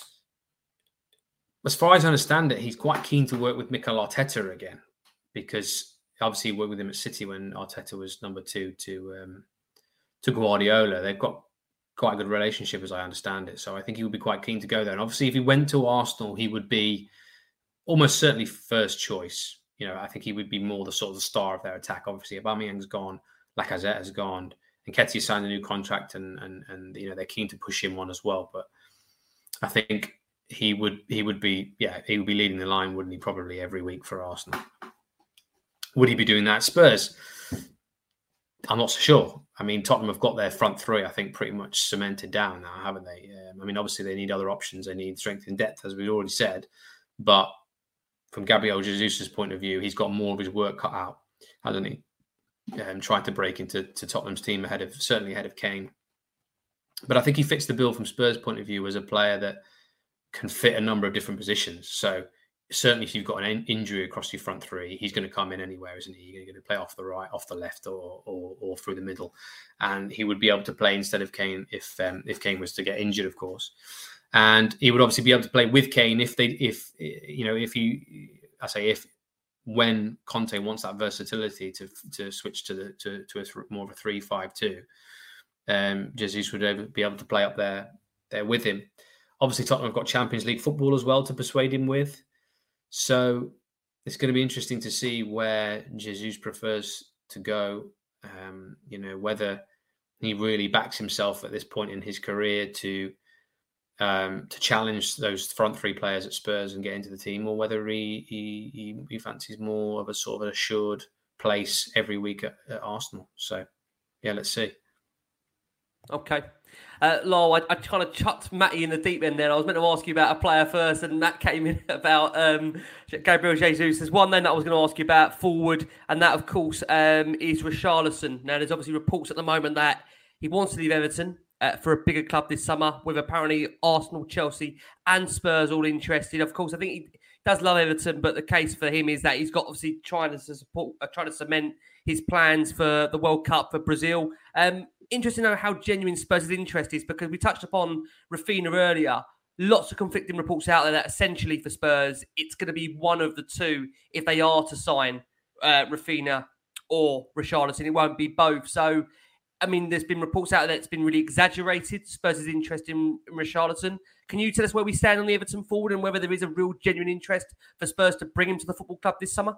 as far as I understand it, he's quite keen to work with Mikel Arteta again because... Obviously, he worked with him at City when Arteta was number two to um, to Guardiola. They've got quite a good relationship, as I understand it. So I think he would be quite keen to go there. And obviously, if he went to Arsenal, he would be almost certainly first choice. You know, I think he would be more the sort of the star of their attack. Obviously, Aubameyang's gone, Lacazette has gone, and Nketiah signed a new contract, and and and you know they're keen to push him on as well. But I think he would he would be yeah he would be leading the line, wouldn't he? Probably every week for Arsenal. Would he be doing that at Spurs? I'm not so sure. I mean, Tottenham have got their front three, I think, pretty much cemented down now, haven't they? Um, I mean, obviously, they need other options. They need strength in depth, as we already said. But from Gabriel Jesus' point of view, he's got more of his work cut out, hasn't he? Um, trying to break into to Tottenham's team ahead of, certainly ahead of Kane. But I think he fits the bill from Spurs' point of view as a player that can fit a number of different positions. So, certainly, if you've got an injury across your front three, he's going to come in anywhere, isn't he? You're going to play off the right, off the left, or or, or through the middle, and he would be able to play instead of Kane if um, if Kane was to get injured, of course. And he would obviously be able to play with Kane if they if you know if you I say if when Conte wants that versatility to to switch to the to to a th- more of a three five two, um, Jesus would be able to play up there there with him. Obviously, Tottenham have got Champions League football as well to persuade him with. So it's going to be interesting to see where Jesus prefers to go. Um, you know, whether he really backs himself at this point in his career to um, to challenge those front three players at Spurs and get into the team, or whether he he, he, he fancies more of a sort of assured place every week at, at Arsenal. So, yeah, let's see. Okay. Uh, Lyle, I, I kind of chucked Matty in the deep end there. I was meant to ask you about a player first, and Matt came in about um, Gabriel Jesus. There's one then that I was going to ask you about forward, and that, of course, um, is Richarlison. Now, there's obviously reports at the moment that he wants to leave Everton uh, for a bigger club this summer, with apparently Arsenal, Chelsea, and Spurs all interested. Of course, I think he does love Everton, but the case for him is that he's got obviously trying to support, uh, trying to cement his plans for the World Cup for Brazil. Um, Interesting to know how genuine Spurs' interest is, because we touched upon Raphinha earlier. Lots of conflicting reports out there that essentially for Spurs, it's going to be one of the two if they are to sign uh, Raphinha or Richarlison. It won't be both. So, I mean, there's been reports out there that it's been really exaggerated, Spurs' interest in Richarlison. Can you tell us where we stand on the Everton forward and whether there is a real genuine interest for Spurs to bring him to the football club this summer?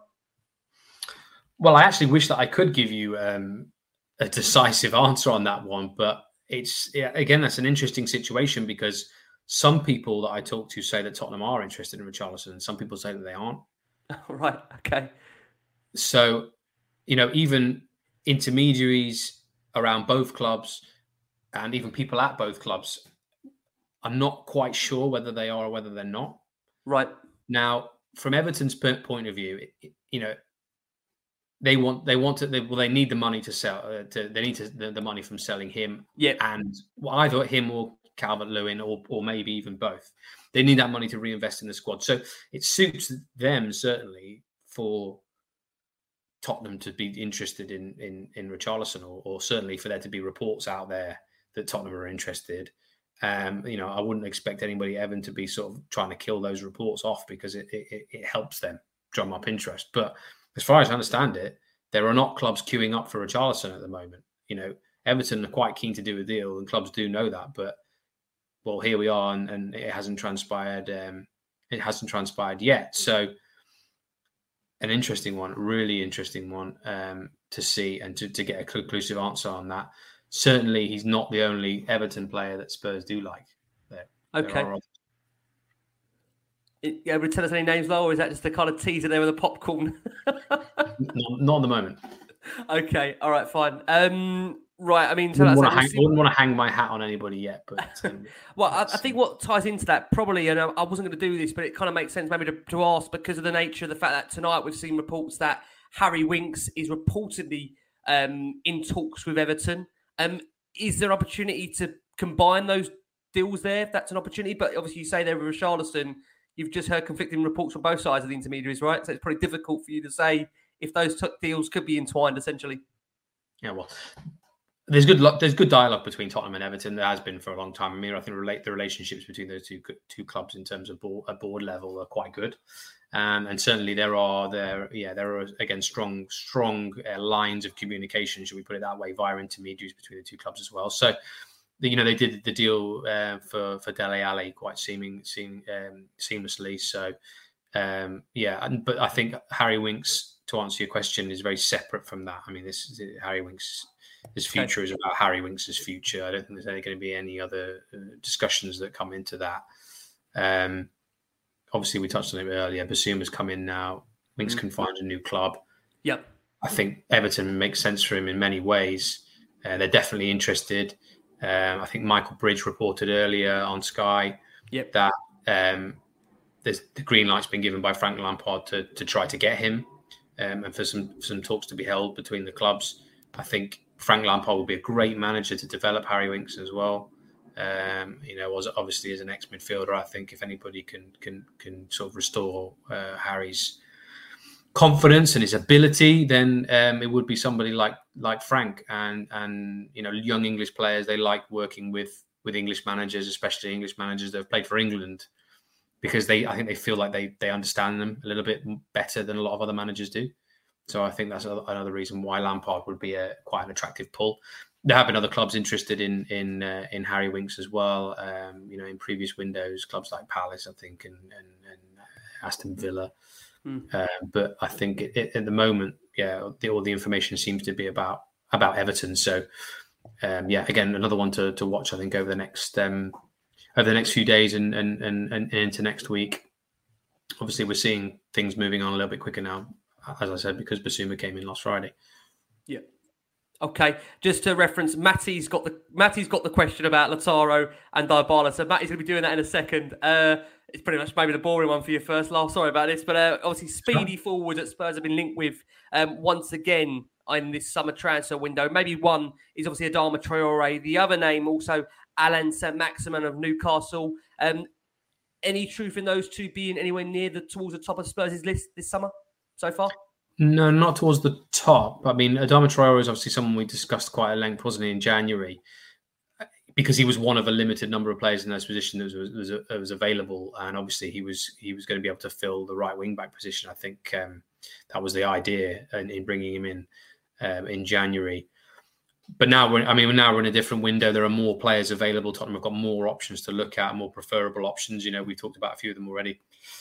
Well, I actually wish that I could give you... Um... a decisive answer on that one, but it's yeah, again, that's an interesting situation because some people that I talk to say that Tottenham are interested in Richarlison, and some people say that they aren't. Right. Okay. So, you know, even intermediaries around both clubs and even people at both clubs, I'm not quite sure whether they are or whether they're not. Right. Now, from Everton's point of view, it, you know, they want they want to they, well they need the money to sell. Uh, to they need to, the, the money from selling him. Yeah. And well, either him or Calvert-Lewin, or or maybe even both. They need that money to reinvest in the squad. So it suits them certainly for Tottenham to be interested in in in Richarlison, or, or certainly for there to be reports out there that Tottenham are interested. Um, you know, I wouldn't expect anybody at Everton to be sort of trying to kill those reports off because it, it it helps them drum up interest. But as far as I understand it, there are not clubs queuing up for Richarlison at the moment. You know, Everton are quite keen to do a deal, and clubs do know that. But well, here we are, and, and it hasn't transpired. Um, it hasn't transpired yet. So, an interesting one, really interesting one um, to see and to, to get a conclusive answer on that. Certainly, he's not the only Everton player that Spurs do like. There, okay. There are It, able to tell us any names, Lo, or is that just a kind of teaser there with a popcorn? not, not at the moment. Okay, all right, fine. Um, right, I mean, I so wouldn't, that's want to hang, wouldn't want to hang my hat on anybody yet, but um, well, I, I think what ties into that probably, and I, I wasn't going to do this, but it kind of makes sense maybe to, to ask because of the nature of the fact that tonight we've seen reports that Harry Winks is reportedly um, in talks with Everton. Um, is there opportunity to combine those deals there if that's an opportunity? But obviously, you say there with Richarlison. You've just heard conflicting reports from both sides of the intermediaries, right? So it's probably difficult for you to say if those t- deals could be entwined, essentially. Yeah, well, there's good there's good dialogue between Tottenham and Everton. There has been for a long time. I mean, I think relate the relationships between those two two clubs in terms of board, at board level are quite good, um, and certainly there are there yeah there are again strong strong uh, lines of communication, should we put it that way, via intermediaries between the two clubs as well. So. You know, they did the deal uh, for for Dele Alli quite seeming, seem, um, seamlessly. So, um, yeah, and, but I think Harry Winks, to answer your question, is very separate from that. I mean, this is Harry Winks. His future is about Harry Winks' future. I don't think there's any going to be any other uh, discussions that come into that. Um, obviously, we touched on it earlier. Bissouma's come in now. Winks mm-hmm. can find a new club. Yep. I think Everton makes sense for him in many ways. Uh, they're definitely interested. Um, I think Michael Bridge reported earlier on Sky yep. that um, there's, the green light's been given by Frank Lampard to, to try to get him um, and for some, some talks to be held between the clubs. I think Frank Lampard will be a great manager to develop Harry Winks as well. Um, you know, was obviously as an ex-midfielder, I think if anybody can can can sort of restore uh, Harry's confidence and his ability, then um, it would be somebody like like Frank. And and you know, young English players, they like working with with English managers, especially English managers that have played for England, because they I think they feel like they they understand them a little bit better than a lot of other managers do. So I think that's another reason why Lampard would be a quite an attractive pull. There have been other clubs interested in in uh, in Harry Winks as well. Um, you know, in previous windows, clubs like Palace, I think, and and, and Aston Villa. Mm. Uh, but I think it, it, at the moment, yeah, the, all the information seems to be about about Everton. So, um, yeah, again, another one to to watch. I think over the next um, over the next few days and and, and and into next week. Obviously, we're seeing things moving on a little bit quicker now, as I said, because Bissouma came in last Friday. Yeah. Okay, just to reference, Matty's got the Matty's got the question about Lautaro and Dybala, so Matty's going to be doing that in a second. Uh, it's pretty much maybe the boring one for you first, Lars. Sorry about this, but uh, obviously speedy sure. forward that Spurs have been linked with um, once again in this summer transfer window. Maybe one is obviously Adama Traore. The other name also Alan Saint-Maximin of Newcastle. Um, any truth in those two being anywhere near the towards the top of Spurs' list this summer so far? No, not towards the top. I mean, Adama Traore is obviously someone we discussed quite at length, wasn't he, in January, because he was one of a limited number of players in those positions that was, was, was, was available, and obviously he was he was going to be able to fill the right wing back position. I think um, that was the idea in, in bringing him in um, in January. But now we're, I mean, now we're in a different window. There are more players available. Tottenham have got more options to look at, more preferable options. You know, we talked about a few of them already.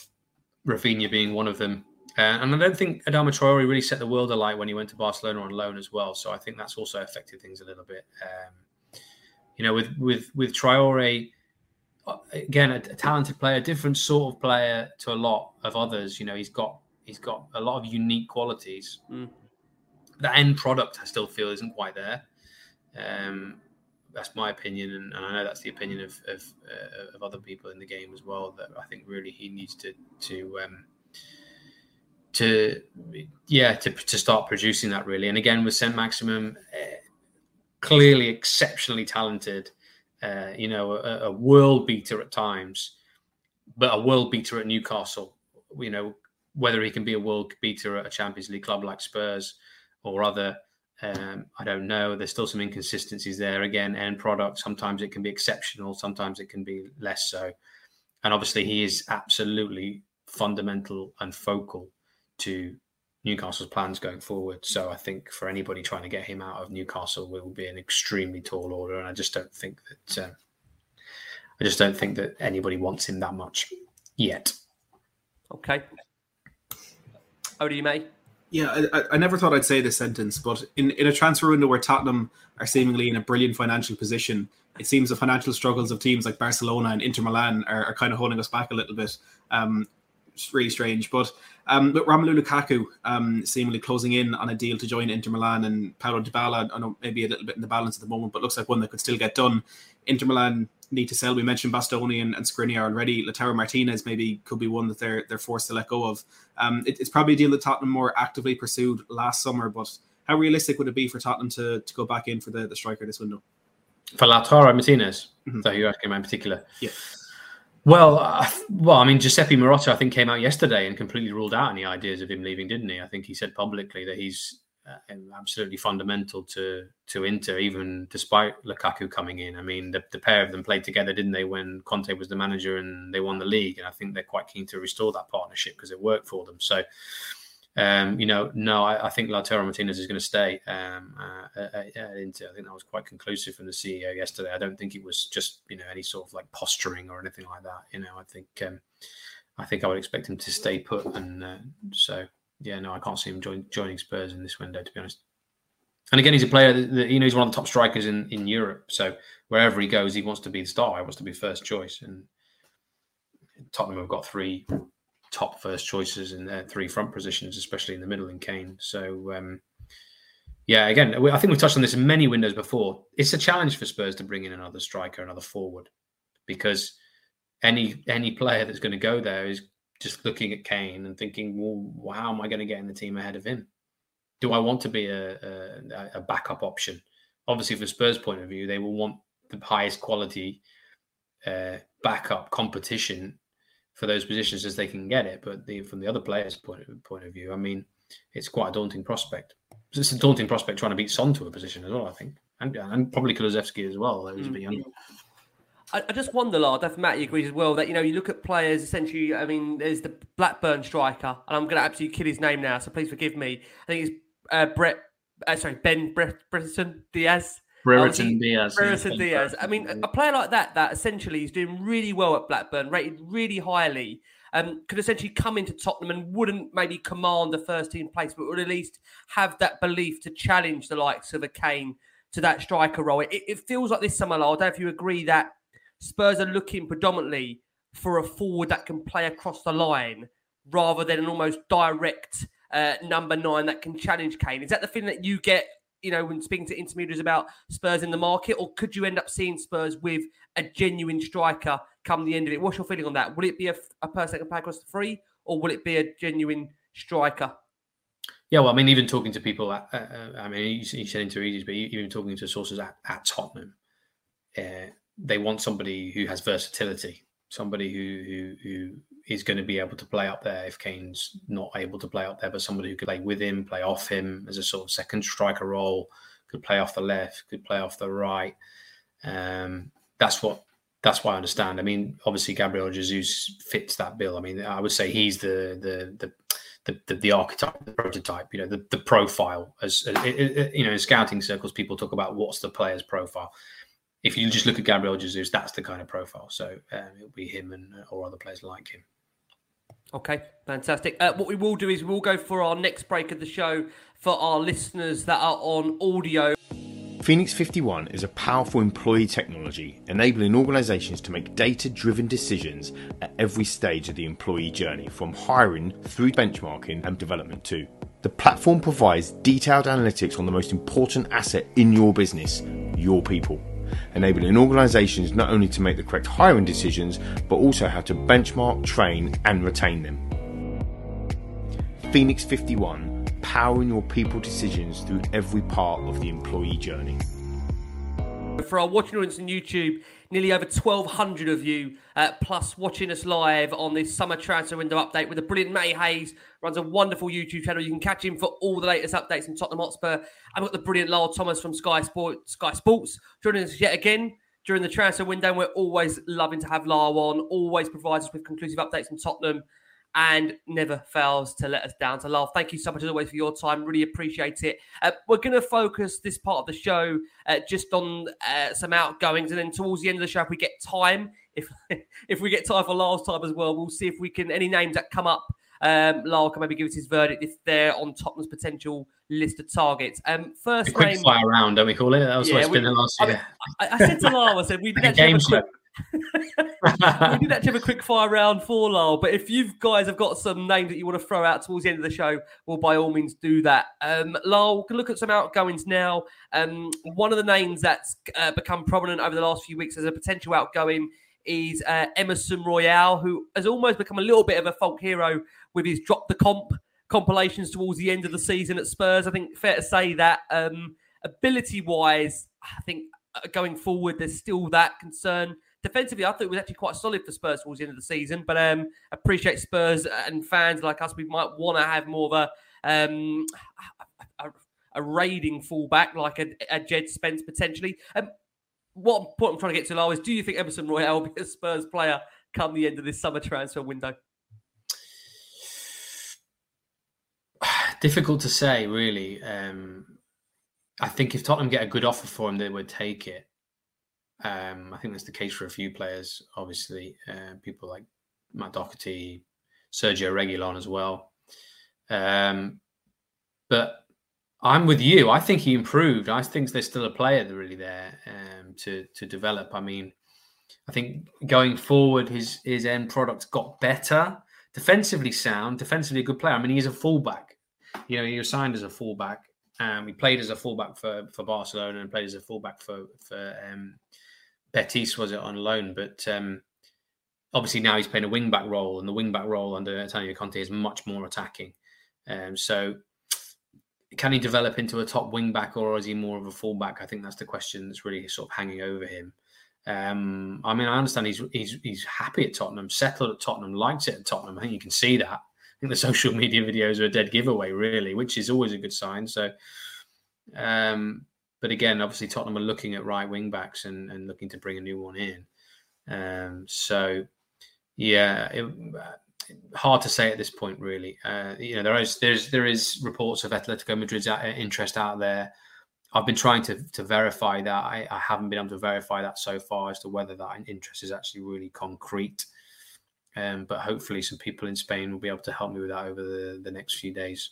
Rafinha being one of them. Uh, and I don't think Adama Traore really set the world alight when he went to Barcelona on loan as well. So I think that's also affected things a little bit. Um, You know, with with with Traore, again, a, a talented player, different sort of player to a lot of others. You know, he's got he's got a lot of unique qualities. Mm. The end product, I still feel, isn't quite there. Um, that's my opinion, and, and I know that's the opinion of of, uh, of other people in the game as well. That I think really he needs to to um, to yeah to to start producing that really. And again, with Saint-Maximin, uh, clearly exceptionally talented. Uh, you know, a, a world beater at times, but a world beater at Newcastle. You know, whether he can be a world beater at a Champions League club like Spurs or other, um, I don't know. There's still some inconsistencies there. Again, end product, sometimes it can be exceptional, sometimes it can be less so. And obviously he is absolutely fundamental and focal to Newcastle's plans going forward. So I think for anybody trying to get him out of Newcastle will be an extremely tall order. And I just don't think that, um, I just don't think that anybody wants him that much yet. Okay. Over to you, mate. Yeah, I, I never thought I'd say this sentence, but in, in a transfer window where Tottenham are seemingly in a brilliant financial position, it seems the financial struggles of teams like Barcelona and Inter Milan are, are kind of holding us back a little bit. Um, it's really strange. But um, but Romelu Lukaku um, seemingly closing in on a deal to join Inter Milan, and Paulo Dybala, I know maybe a little bit in the balance at the moment, but looks like one that could still get done. Inter Milan need to sell. We mentioned Bastoni and, and Skriniar already. Lautaro Martinez maybe could be one that they're they're forced to let go of. Um, it, it's probably a deal that Tottenham more actively pursued last summer, but how realistic would it be for Tottenham to, to go back in for the, the striker this window? For Lautaro Martinez, Mm-hmm. that you're asking about in particular. Yeah. Well, uh, well, I mean, Giuseppe Marotta, I think, came out yesterday and completely ruled out any ideas of him leaving, didn't he? I think he said publicly that he's uh, absolutely fundamental to to Inter, even despite Lukaku coming in. I mean, the, the pair of them played together, didn't they, when Conte was the manager and they won the league? And I think they're quite keen to restore that partnership because it worked for them. So, um, you know, no, I, I think Lautaro Martinez is going to stay um, uh, at, at Inter. I think that was quite conclusive from the C E O yesterday. I don't think it was just, you know, any sort of like posturing or anything like that. You know, I think um, I think I would expect him to stay put. And uh, so, yeah, no, I can't see him join, joining Spurs in this window, to be honest. And again, he's a player that, that, you know, he's one of the top strikers in, in Europe. So wherever he goes, he wants to be the star. He wants to be first choice. And Tottenham have got three top first choices in their three front positions, especially in the middle in Kane. So, um, yeah, again, I think we've touched on this in many windows before. It's a challenge for Spurs to bring in another striker, another forward, because any any player that's going to go there is just looking at Kane and thinking, well, how am I going to get in the team ahead of him? Do I want to be a, a, a backup option? Obviously, from Spurs' point of view, they will want the highest quality uh, backup competition for those positions as they can get it. But the, from the other players' point of, point of view, I mean, it's quite a daunting prospect. It's a daunting prospect trying to beat Son to a position as well, I think. And, and probably Kulusevski as well, though he's a bit younger. I, I just wonder, Lard, if Matty agrees as well, that, you know, you look at players, essentially, I mean, there's the Blackburn striker, and I'm going to absolutely kill his name now, so please forgive me. I think it's uh, Brett, uh, sorry, Ben Bre- Brereton Diaz. Brereton Diaz. Brereton yeah. Diaz. I mean, a player like that, that essentially is doing really well at Blackburn, rated really highly, um, could essentially come into Tottenham and wouldn't maybe command the first team place, but would at least have that belief to challenge the likes of a Kane to that striker role. It, it feels like this summer, I don't know if you agree, that Spurs are looking predominantly for a forward that can play across the line rather than an almost direct uh, number nine that can challenge Kane. Is that the feeling that you get, you know, when speaking to intermediaries about Spurs in the market, or could you end up seeing Spurs with a genuine striker come the end of it? What's your feeling on that? Will it be a, a person that can play across the three, or will it be a genuine striker? Yeah, well, I mean, even talking to people, at, uh, I mean, you, you said intermediaries, but even talking to sources at, at Tottenham, uh, they want somebody who has versatility, somebody who, who who is going to be able to play up there if Kane's not able to play up there, but somebody who could play with him, play off him as a sort of second striker role, could play off the left, could play off the right. Um, that's what that's what I understand. I mean, obviously Gabriel Jesus fits that bill. I mean, I would say he's the the the the, the, the archetype, the prototype. You know, the, the profile. As it, it, you know, in scouting circles, people talk about what's the player's profile. If you just look at Gabriel Jesus, that's the kind of profile. So um, it'll be him and or other players like him. Okay, fantastic. Uh, what we will do is we'll go for our next break of the show for our listeners that are on audio. Phoenix fifty-one is a powerful employee technology enabling organisations to make data-driven decisions at every stage of the employee journey, from hiring through benchmarking and development too. The platform provides detailed analytics on the most important asset in your business, your people, enabling organisations not only to make the correct hiring decisions, but also how to benchmark, train and retain them. Phoenix fifty-one, powering your people decisions through every part of the employee journey. For our watching audience on YouTube, nearly over twelve hundred of you, uh, plus watching us live on this summer transfer window update with the brilliant Matty Hayes, runs a wonderful YouTube channel. You can catch him for all the latest updates in Tottenham Hotspur. And we've got the brilliant Lyle Thomas from Sky Sports, Sky Sports joining us yet again during the transfer window. We're always loving to have Lyle on, always provides us with conclusive updates from Tottenham, and never fails to let us down. So, Lyle, thank you so much as always for your time. Really appreciate it. Uh, we're going to focus this part of the show uh, just on uh, some outgoings, and then towards the end of the show, if we get time, if if we get time for Lyle's time as well, we'll see if we can, any names that come up, um, Lyle can maybe give us his verdict if they're on Tottenham's potential list of targets. Um, first a quick name, fire round, don't we call it? That was yeah, what it's we, been the last I, year. I, I said to Lyle, I said, we did Like a actually have game a quick... show. we did actually have a quick fire round for Lyle, but if you guys have got some names that you want to throw out towards the end of the show, well, by all means do that. Um, Lyle, we can look at some outgoings now. Um, one of the names that's uh, become prominent over the last few weeks as a potential outgoing is uh, Emerson Royale, who has almost become a little bit of a folk hero with his drop the comp compilations towards the end of the season at Spurs. I think fair to say that um, ability-wise, I think uh, going forward, there's still that concern. Defensively, I thought it was actually quite solid for Spurs towards the end of the season, but um, appreciate Spurs and fans like us. We might want to have more of a um, a, a raiding fullback like a, a Jed Spence potentially. Um, what point I'm trying to get to, Lyle, is do you think Emerson Royale will be a Spurs player come the end of this summer transfer window? Difficult to say, really. Um, I think if Tottenham get a good offer for him, they would take it. Um, I think that's the case for a few players, obviously. Uh, people like Matt Doherty, Sergio Reguilon as well. Um, but I'm with you. I think he improved. I think there's still a player really there um, to to develop. I mean, I think going forward, his his end product got better. Defensively sound, defensively a good player. I mean, he's a fullback. You know, he was signed as a fullback. Um, he played as a fullback for, for Barcelona and played as a fullback for for um, Betis, was it, on loan? But um, obviously now he's playing a wing-back role, and the wing-back role under Antonio Conte is much more attacking. Um, so can he develop into a top wing-back, or is he more of a fullback? I think that's the question that's really sort of hanging over him. Um, I mean, I understand he's he's he's happy at Tottenham, settled at Tottenham, likes it at Tottenham. I think you can see that. I think the social media videos are a dead giveaway, really, which is always a good sign. So, um, but again, obviously Tottenham are looking at right wing backs and, and looking to bring a new one in. Um, so, yeah, it, hard to say at this point, really. Uh, you know, there is there's there is reports of Atletico Madrid's interest out there. I've been trying to to verify that. I, I haven't been able to verify that so far as to whether that interest is actually really concrete. Um, but hopefully some people in Spain will be able to help me with that over the, the next few days.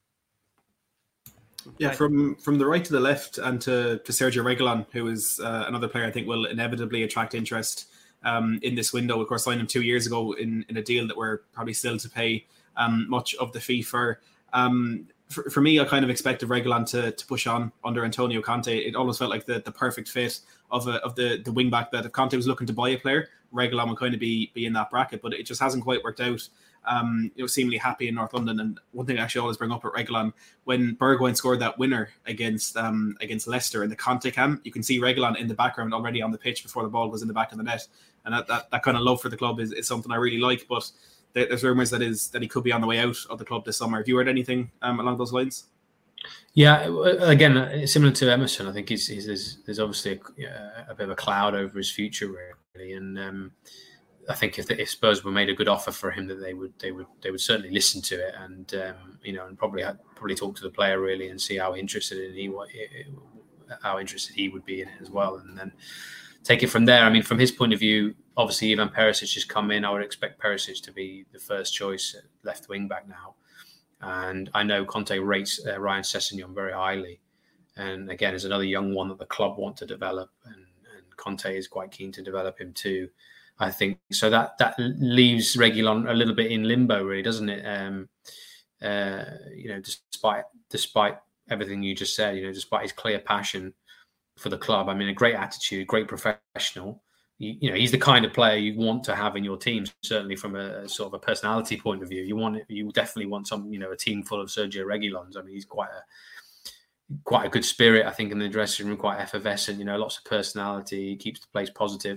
Yeah, from from the right to the left and to, to Sergio Reguilon, who is uh, another player I think will inevitably attract interest um, in this window. Of course, signed him two years ago in, in a deal that we're probably still to pay um, much of the fee for. Um, for. For me, I kind of expected Reguilon to, to push on under Antonio Conte. It almost felt like the, the perfect fit of a, of the, the wing back, that if Conte was looking to buy a player, Reguilon would kind of be be in that bracket, but it just hasn't quite worked out. Um, you know, seemingly happy in North London. And one thing I actually always bring up at Reguilon, when Bergwijn scored that winner against um, against Leicester in the Conte cam, you can see Reguilon in the background already on the pitch before the ball was in the back of the net. And that, that, that kind of love for the club is, is something I really like. But there, there's rumours that is that he could be on the way out of the club this summer. Have you heard anything um, along those lines? Yeah, again, similar to Emerson, I think he's, he's there's, there's obviously a, a bit of a cloud over his future, really, and um, I think if, the, if Spurs were made a good offer for him, that they would they would they would certainly listen to it, and um, you know, and probably probably talk to the player really and see how interested in he how interested he would be in it as well, and then take it from there. I mean, from his point of view, obviously Ivan Perisic has come in. I would expect Perisic to be the first choice at left wing back now. And I know Conte rates uh, Ryan Sessegnon very highly. and again, is another young one that the club want to develop, and, and Conte is quite keen to develop him too, I think. So that that leaves Reguilón a little bit in limbo, really, doesn't it? Um, uh, you know, despite despite everything you just said, you know, despite his clear passion for the club, I mean, a great attitude, great professional. You, you know, he's the kind of player you want to have in your team, certainly from a, a sort of a personality point of view. You want, you definitely want some, you know, a team full of Sergio Reguilóns. I mean, he's quite a quite a good spirit, I think, in the dressing room, quite effervescent, you know, lots of personality, he keeps the place positive.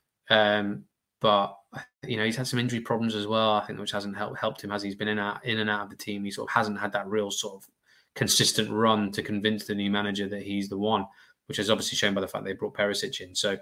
Um, but, you know, he's had some injury problems as well, I think, which hasn't helped, helped him as he's been in, out, in and out of the team. He sort of hasn't had that real sort of consistent run to convince the new manager that he's the one, which is obviously shown by the fact they brought Perisic in. So,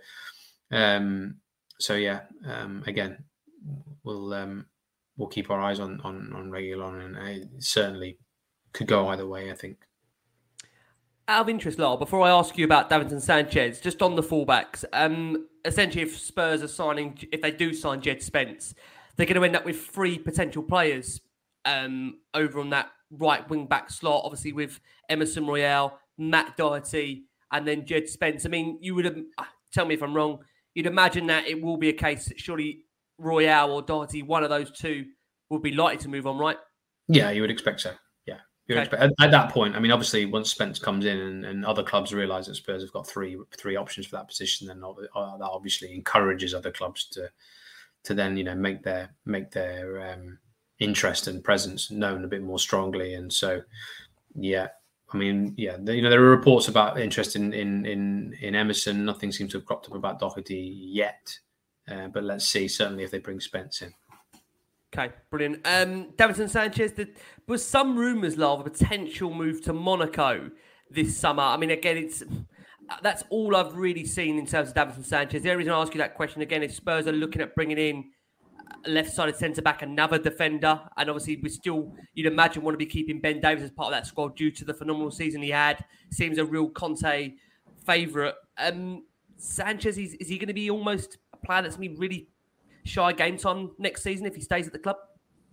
um, so yeah, um, again, we'll um, we'll keep our eyes on on, on Reguilón, and it certainly could go either way, I think. Out of interest, Lyle, before I ask you about Davinson Sanchez, just on the fullbacks, um, essentially if Spurs are signing, if they do sign Jed Spence, they're going to end up with three potential players um, over on that right wing-back slot, obviously with Emerson Royale, Matt Doherty, and then Jed Spence. I mean, you would have, tell me if I'm wrong, you'd imagine that it will be a case that surely Royale or Doherty, one of those two, would be likely to move on, right? Yeah, you would expect so. Okay. At, at that point, I mean, obviously, once Spence comes in and, and other clubs realise that Spurs have got three three options for that position, then uh, that obviously encourages other clubs to to then, you know, make their make their um, interest and presence known a bit more strongly. And so, yeah, I mean, yeah, the, you know, there are reports about interest in in in, in Emerson. Nothing seems to have cropped up about Doherty yet, uh, but let's see. Certainly, if they bring Spence in. Okay, brilliant. Um, Davinson Sanchez, there was some rumours, Lyle, of a potential move to Monaco this summer. I mean, again, it's that's all I've really seen in terms of Davinson Sanchez. The only reason I ask you that question again is Spurs are looking at bringing in a left-sided centre-back, another defender, and obviously we still, you'd imagine, want to be keeping Ben Davies as part of that squad due to the phenomenal season he had. Seems a real Conte favourite. Um, Sanchez, is, is he going to be almost a player that's going to be really shy game time next season if he stays at the club?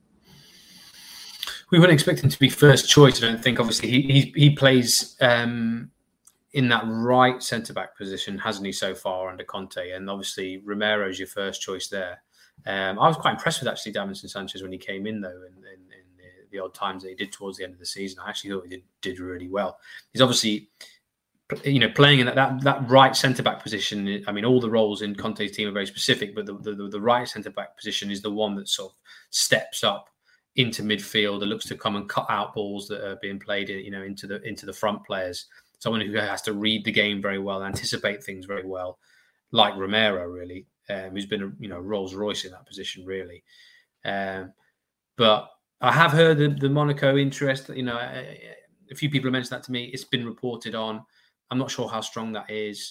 We wouldn't expect him to be first choice, I don't think. Obviously, he he, he plays um, in that right centre-back position, hasn't he, so far under Conte? And obviously, Romero's your first choice there. Um, I was quite impressed with, actually, Davinson Sanchez when he came in, though, in, in, in the, the odd times that he did towards the end of the season. I actually thought he did, did really well. He's obviously, you know, playing in that, that, that right centre-back position. I mean, all the roles in Conte's team are very specific, but the, the, the right centre-back position is the one that sort of steps up into midfield and looks to come and cut out balls that are being played, you know, into the into the front players. Someone who has to read the game very well, anticipate things very well, like Romero, really, um, who's been a, you know, Rolls Royce in that position, really. Um, but I have heard the, the Monaco interest. You know, a, a few people have mentioned that to me. It's been reported on. I'm not sure how strong that is.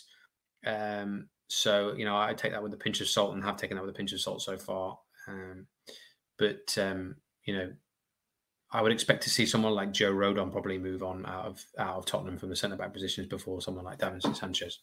Um, so, you know, I take that with a pinch of salt and have taken that with a pinch of salt so far. Um, but, um, you know, I would expect to see someone like Joe Rodon probably move on out of out of Tottenham from the centre-back positions before someone like Davinson Sanchez.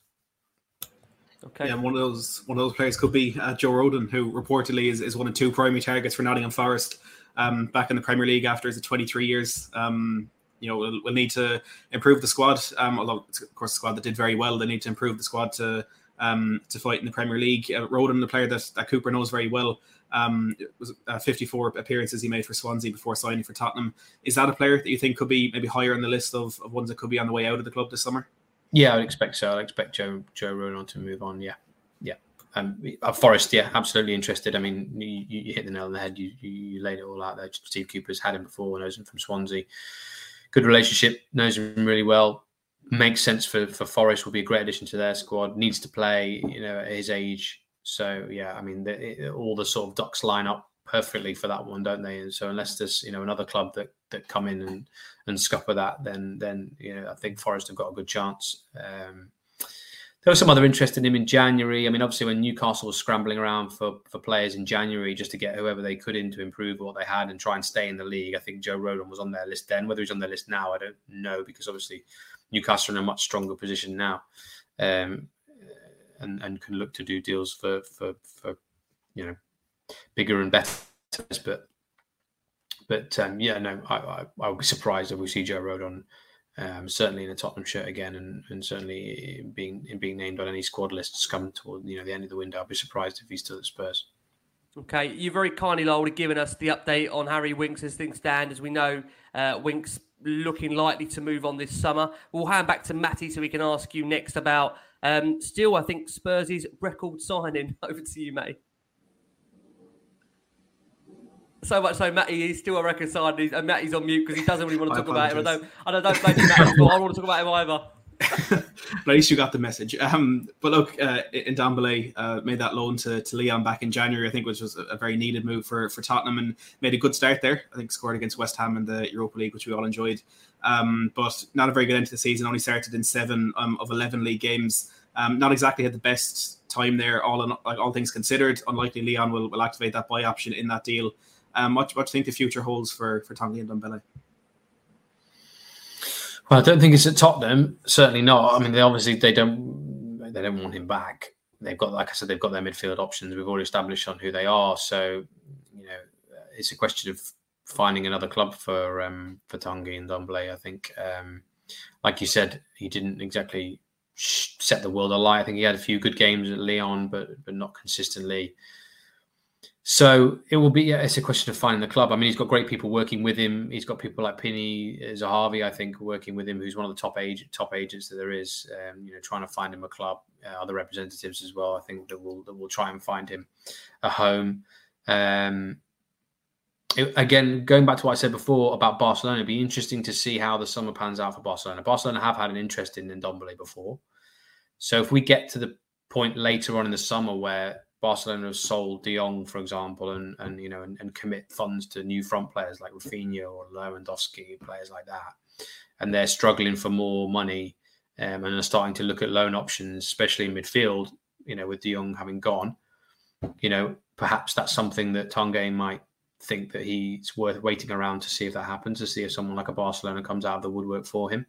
Okay. Yeah, and one of those one of those players could be uh, Joe Rodon, who reportedly is, is one of two primary targets for Nottingham Forest um, back in the Premier League after his twenty-three years. Um, You know, we'll, we'll need to improve the squad. Um, although it's, of course, a squad that did very well, they need to improve the squad to um, to fight in the Premier League. Uh, Rodon, the player that, that Cooper knows very well, um, it was uh, fifty-four appearances he made for Swansea before signing for Tottenham. Is that a player that you think could be maybe higher on the list of, of ones that could be on the way out of the club this summer? Yeah, I'd expect so. I'd expect Joe Joe Rodon to move on. Yeah, yeah. Um, at Forest, yeah, absolutely interested. I mean, you, you hit the nail on the head. You, you you laid it all out there. Steve Cooper's had him before, knows him from Swansea. Good relationship, knows him really well. Makes sense for, for Forest, will be a great addition to their squad. Needs to play, you know, at his age. So, yeah, I mean, the, it, all the sort of ducks line up perfectly for that one, don't they? And so unless there's, you know, another club that, that come in and, and scupper that, then, then you know, I think Forest have got a good chance. Um, there was some other interest in him in January. I mean, obviously, when Newcastle was scrambling around for, for players in January just to get whoever they could in to improve what they had and try and stay in the league, I think Joe Rodon was on their list then. Whether he's on their list now, I don't know, because obviously Newcastle are in a much stronger position now, um, and and can look to do deals for for for you know bigger and better. But but um, yeah, no, I, I I would be surprised if we see Joe Rodon Um, certainly in a Tottenham shirt again, and, and certainly being being named on any squad lists come toward you know the end of the window. I'd be surprised if he's still at Spurs. Okay, you very kindly, Lowell, given us the update on Harry Winks as things stand. As we know, uh, Winks looking likely to move on this summer. We'll hand back to Matty so we can ask you next about um, still, I think, Spurs' record signing. Over to you, Matty. So much so, Matty, he's still a record signing. He's, and Matty's on mute because he doesn't really want to talk about him. I don't, I don't, don't blame you, Matty, but I don't want to talk about him either. But at least you got the message. Um, but look, uh, Ndombele uh, made that loan to, to Lyon back in January, I think, which was a, a very needed move for, for Tottenham, and made a good start there. I think scored against West Ham in the Europa League, which we all enjoyed. Um, but not a very good end to the season. Only started in seven um, of eleven league games. Um, not exactly had the best time there. All in, like, all things considered, unlikely Lyon will, will activate that buy option in that deal. Um, what, what do you think the future holds for for Tanguy Ndombele? Well, I don't think it's at Tottenham. Certainly not. I mean, they obviously they don't they don't want him back. They've got, like I said, they've got their midfield options. We've already established on who they are. So, you know, it's a question of finding another club for um, for Tanguy Ndombele. I think, um, like you said, he didn't exactly set the world alight. I think he had a few good games at Lyon, but but not consistently. So it will be, yeah, it's a question of finding the club. I mean, he's got great people working with him. He's got people like Pini Zahavi, I think, working with him, who's one of the top age, top agents that there is, um, you know, trying to find him a club, uh, other representatives as well, I think, that will that will try and find him a home. Um, it, again, going back to what I said before about Barcelona, it'd be interesting to see how the summer pans out for Barcelona. Barcelona have had an interest in Ndombele before. So if we get to the point later on in the summer where Barcelona have sold De Jong, for example, and and you know and, and commit funds to new front players like Rafinha or Lewandowski, players like that, and they're struggling for more money um, and are starting to look at loan options, especially in midfield. You know, with De Jong having gone, you know, perhaps that's something that Tanguy might think that he's worth waiting around to see if that happens, to see if someone like a Barcelona comes out of the woodwork for him,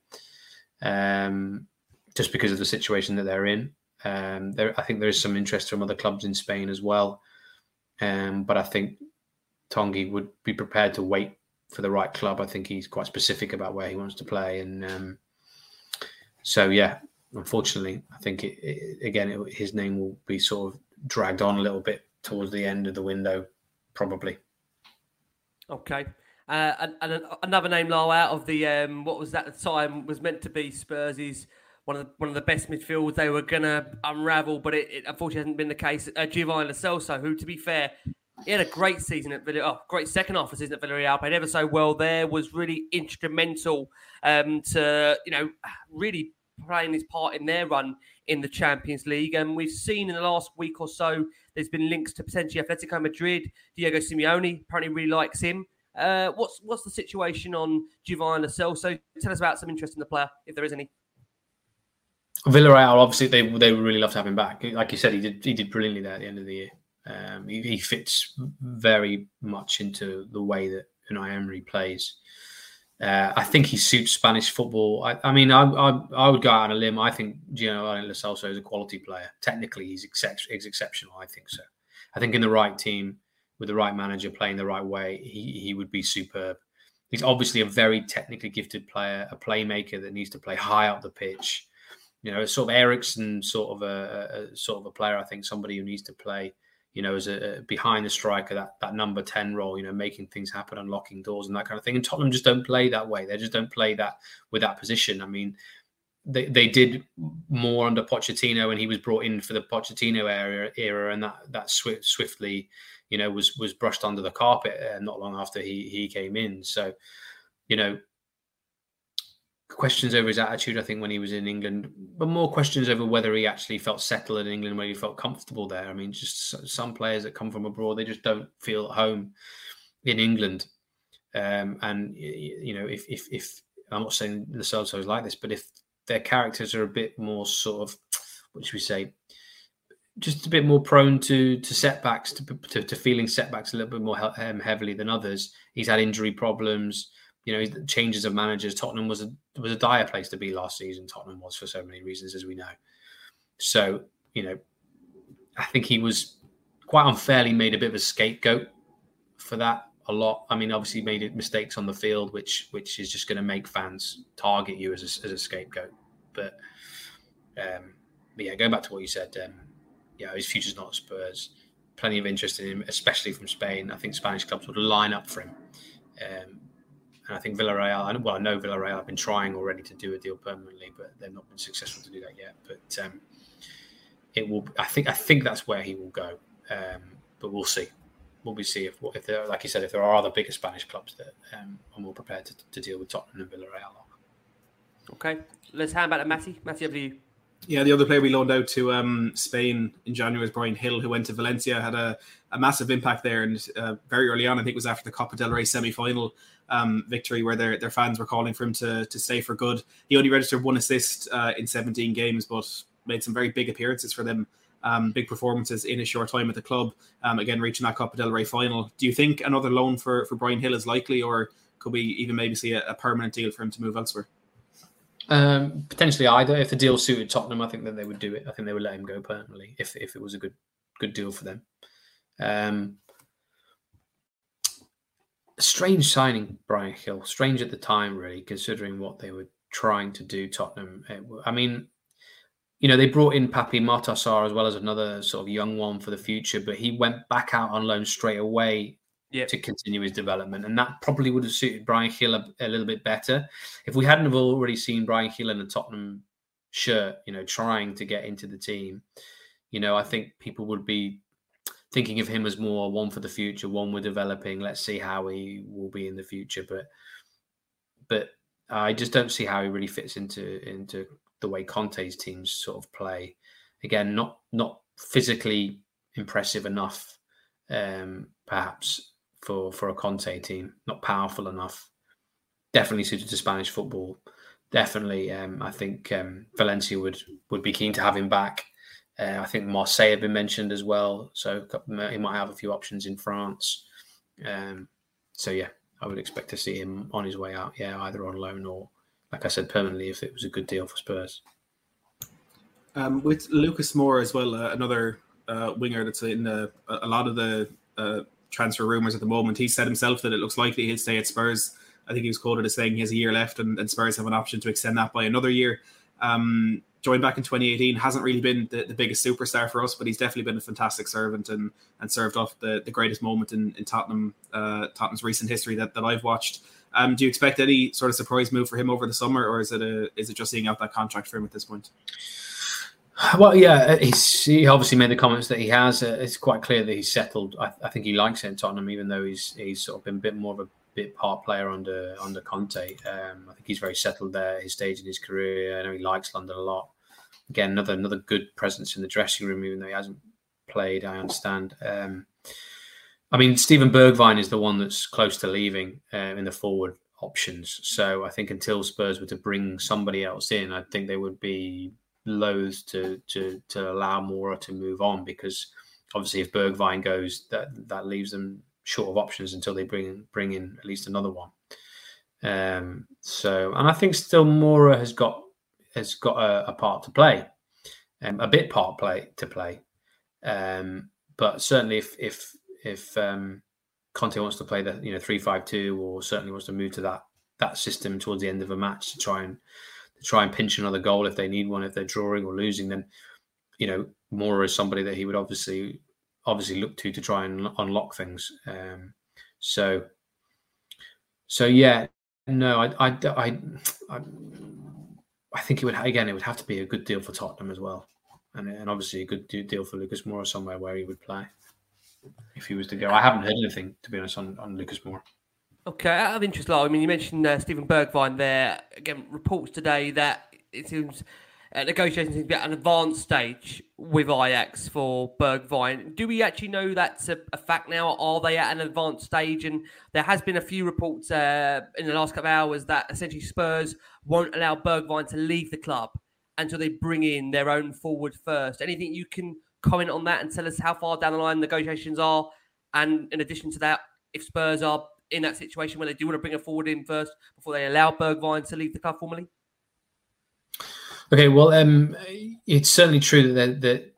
um, just because of the situation that they're in. Um, there, I think there is some interest from other clubs in Spain as well. Um, but I think Tanguy would be prepared to wait for the right club. I think he's quite specific about where he wants to play. And um, so, yeah, unfortunately, I think, it, it, again, it, his name will be sort of dragged on a little bit towards the end of the window, probably. Okay. Uh, and, and another name, Lyle, out of the, um, what was that at the time, was meant to be Spurs' One of the one of the best midfields they were gonna unravel, but it, it unfortunately hasn't been the case. Uh, Giovanni Lo Celso, who, to be fair, he had a great season at Villarreal, oh, great second half of the season at Villarreal, played ever so well there, was really instrumental um, to you know really playing his part in their run in the Champions League. And we've seen in the last week or so, there's been links to potentially Atletico Madrid. Diego Simeone apparently really likes him. Uh, what's what's the situation on Giovanni Lo Celso? Tell us about some interest in the player, if there is any. Villarreal, obviously, they they would really love to have him back. Like you said, he did he did brilliantly there at the end of the year. Um, he, he fits very much into the way that Unai Emery plays. Uh, I think he suits Spanish football. I, I mean, I, I I would go out on a limb. I think Giovanni Lo Celso is a quality player. Technically, he's, excep- he's exceptional. I think so. I think in the right team, with the right manager playing the right way, he he would be superb. He's obviously a very technically gifted player, a playmaker that needs to play high up the pitch. You know, sort of Eriksen, sort of a, a sort of a player. I think somebody who needs to play, you know, as a, a behind the striker, that that number ten role. You know, making things happen, unlocking doors, and that kind of thing. And Tottenham just don't play that way. They just don't play that with that position. I mean, they they did more under Pochettino, and he was brought in for the Pochettino era, era and that that swift, swiftly, you know, was was brushed under the carpet uh, not long after he he came in. So, you know. Questions over his attitude, I think, when he was in England, but more questions over whether he actually felt settled in England, whether he felt comfortable there. I mean, just some players that come from abroad, they just don't feel at home in England. Um, and, you know, if, if, if I'm not saying Lo Celso is like this, but if their characters are a bit more sort of, what should we say, just a bit more prone to to setbacks, to, to, to feeling setbacks a little bit more he- heavily than others. He's had injury problems. You know, changes of managers. Tottenham was a was a dire place to be last season. Tottenham was for so many reasons, as we know. So, you know, I think he was quite unfairly made a bit of a scapegoat for that a lot. I mean, obviously he made mistakes on the field, which which is just going to make fans target you as a, as a scapegoat. But, um, but yeah, going back to what you said, um, yeah, his future's not at Spurs. Plenty of interest in him, especially from Spain. I think Spanish clubs would line up for him. Um, and I think Villarreal, well, I know Villarreal have been trying already to do a deal permanently, but they've not been successful to do that yet. But um, it will. I think. I think that's where he will go. Um, but we'll see. We'll be see if, if there, like you said, if there are other bigger Spanish clubs that um, are more prepared to, to deal with Tottenham and Villarreal. Okay, let's hand back to Matty. Matty, over to you. Yeah, the other player we loaned out to um, Spain in January was Bryan Gil, who went to Valencia, had a, a massive impact there. And uh, very early on, I think it was after the Copa del Rey semi-final um, victory where their, their fans were calling for him to, to stay for good. He only registered one assist uh, in seventeen games, but made some very big appearances for them, um, big performances in a short time at the club. Um, again, reaching that Copa del Rey final. Do you think another loan for, for Bryan Gil is likely, or could we even maybe see a, a permanent deal for him to move elsewhere? Um, potentially either. If the deal suited Tottenham, I think that they would do it. I think they would let him go permanently if if it was a good good deal for them. Um, strange signing, Bryan Gil. Strange at the time, really, considering what they were trying to do. Tottenham. I mean, you know, they brought in Papi Matar as well as another sort of young one for the future, but he went back out on loan straight away. Yep. To continue his development, and that probably would have suited Bryan Gil a, a little bit better if we hadn't have already seen Bryan Gil in a Tottenham shirt, you know, trying to get into the team. You know, I think people would be thinking of him as more one for the future, one we're developing. Let's see how he will be in the future, but but I just don't see how he really fits into into the way Conte's teams sort of play. Again, not not physically impressive enough, um, perhaps. For, for a Conte team, not powerful enough. Definitely suited to Spanish football. Definitely, um, I think um, Valencia would would be keen to have him back. Uh, I think Marseille had been mentioned as well, so he might have a few options in France. Um, so yeah, I would expect to see him on his way out. Yeah, either on loan or, like I said, permanently if it was a good deal for Spurs. Um, with Lucas Moura as well, uh, another uh, winger that's in the, a lot of the. Uh, transfer rumours at the moment. He said himself that it looks likely he'll stay at Spurs. I think he was quoted as saying he has a year left and, and Spurs have an option to extend that by another year. Um, joined back in twenty eighteen, hasn't really been the, the biggest superstar for us, but he's definitely been a fantastic servant and and served off the, the greatest moment in, in Tottenham uh, Tottenham's recent history that, that I've watched. Um, do you expect any sort of surprise move for him over the summer, or is it a is it just seeing out that contract for him at this point? Well, yeah, he's, he obviously made the comments that he has. Uh, it's quite clear that he's settled. I, I think he likes it in Tottenham, even though he's he's sort of been a bit more of a bit part player under under Conte. Um, I think he's very settled there at his stage in his career. I know he likes London a lot. Again, another another good presence in the dressing room, even though he hasn't played. I understand. Um, I mean, Steven Bergwijn is the one that's close to leaving uh, in the forward options. So I think until Spurs were to bring somebody else in, I think they would be loath to to to allow Moura to move on, because obviously if Bergwijn goes, that that leaves them short of options until they bring bring in at least another one. Um, so, and I think still Moura has got has got a, a part to play, um, a bit part play to play. Um, but certainly if if if um, Conte wants to play the you know three five two, or certainly wants to move to that that system towards the end of a match to try and to try and pinch another goal if they need one, if they're drawing or losing, then, you know, Moura is somebody that he would obviously obviously look to to try and unlock things. Um, so, so yeah, no, I, I, I, I, I think it would, again, it would have to be a good deal for Tottenham as well. And, and obviously a good deal for Lucas Moura somewhere where he would play if he was to go. I haven't heard anything, to be honest, on, on Lucas Moura. Okay, out of interest, Lyle, I mean, you mentioned uh, Steven Bergwijn there. Again, reports today that it seems uh, negotiations seem to be at an advanced stage with Ajax for Bergwijn. Do we actually know that's a, a fact now? Are they at an advanced stage? And there has been a few reports uh, in the last couple of hours that essentially Spurs won't allow Bergwijn to leave the club until they bring in their own forward first. Anything you can comment on that and tell us how far down the line negotiations are? And in addition to that, if Spurs are in that situation where they do want to bring a forward in first before they allow Bergwijn to leave the club formally? Okay, well, um, it's certainly true that, that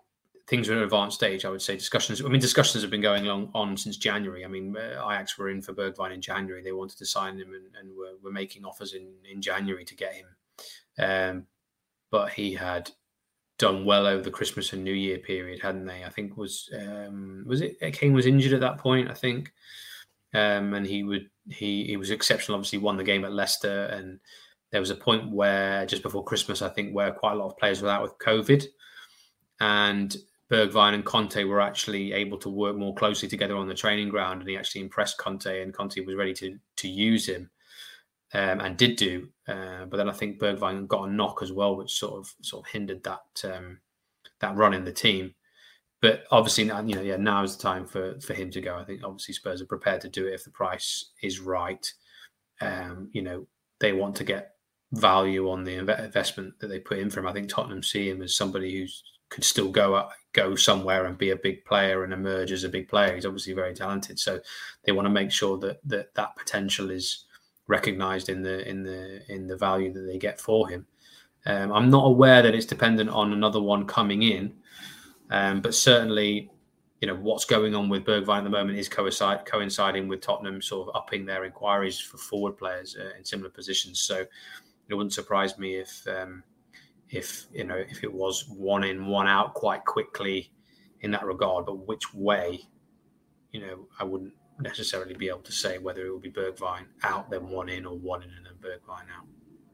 things are at an advanced stage, I would say. Discussions, I mean, discussions have been going on, on since January. I mean, uh, Ajax were in for Bergwijn in January. They wanted to sign him and, and were, were making offers in, in January to get him. Um, but he had done well over the Christmas and New Year period, hadn't they? I think was um, was it Kane was injured at that point, I think. Um, and he would he he was exceptional, obviously won the game at Leicester. And there was a point where, just before Christmas, I think, where quite a lot of players were out with COVID. And Bergwijn and Conte were actually able to work more closely together on the training ground, and he actually impressed Conte, and Conte was ready to to use him, um, and did do. Uh, but then I think Bergwijn got a knock as well, which sort of sort of hindered that um, that run in the team. But obviously, now, you know, yeah, now is the time for for him to go. I think obviously Spurs are prepared to do it if the price is right. Um, you know, they want to get value on the investment that they put in for him. I think Tottenham see him as somebody who's could still go up, go somewhere and be a big player and emerge as a big player. He's obviously very talented, so they want to make sure that that, that potential is recognised in the in the in the value that they get for him. Um, I'm not aware that it's dependent on another one coming in, um, but certainly, you know, what's going on with Bergwijn at the moment is coincide, coinciding with Tottenham sort of upping their inquiries for forward players uh, in similar positions. So it wouldn't surprise me if. Um, If you know, if it was one in, one out quite quickly in that regard, but which way, you know, I wouldn't necessarily be able to say whether it would be Bergwijn out, then one in, or one in and then Bergwijn out.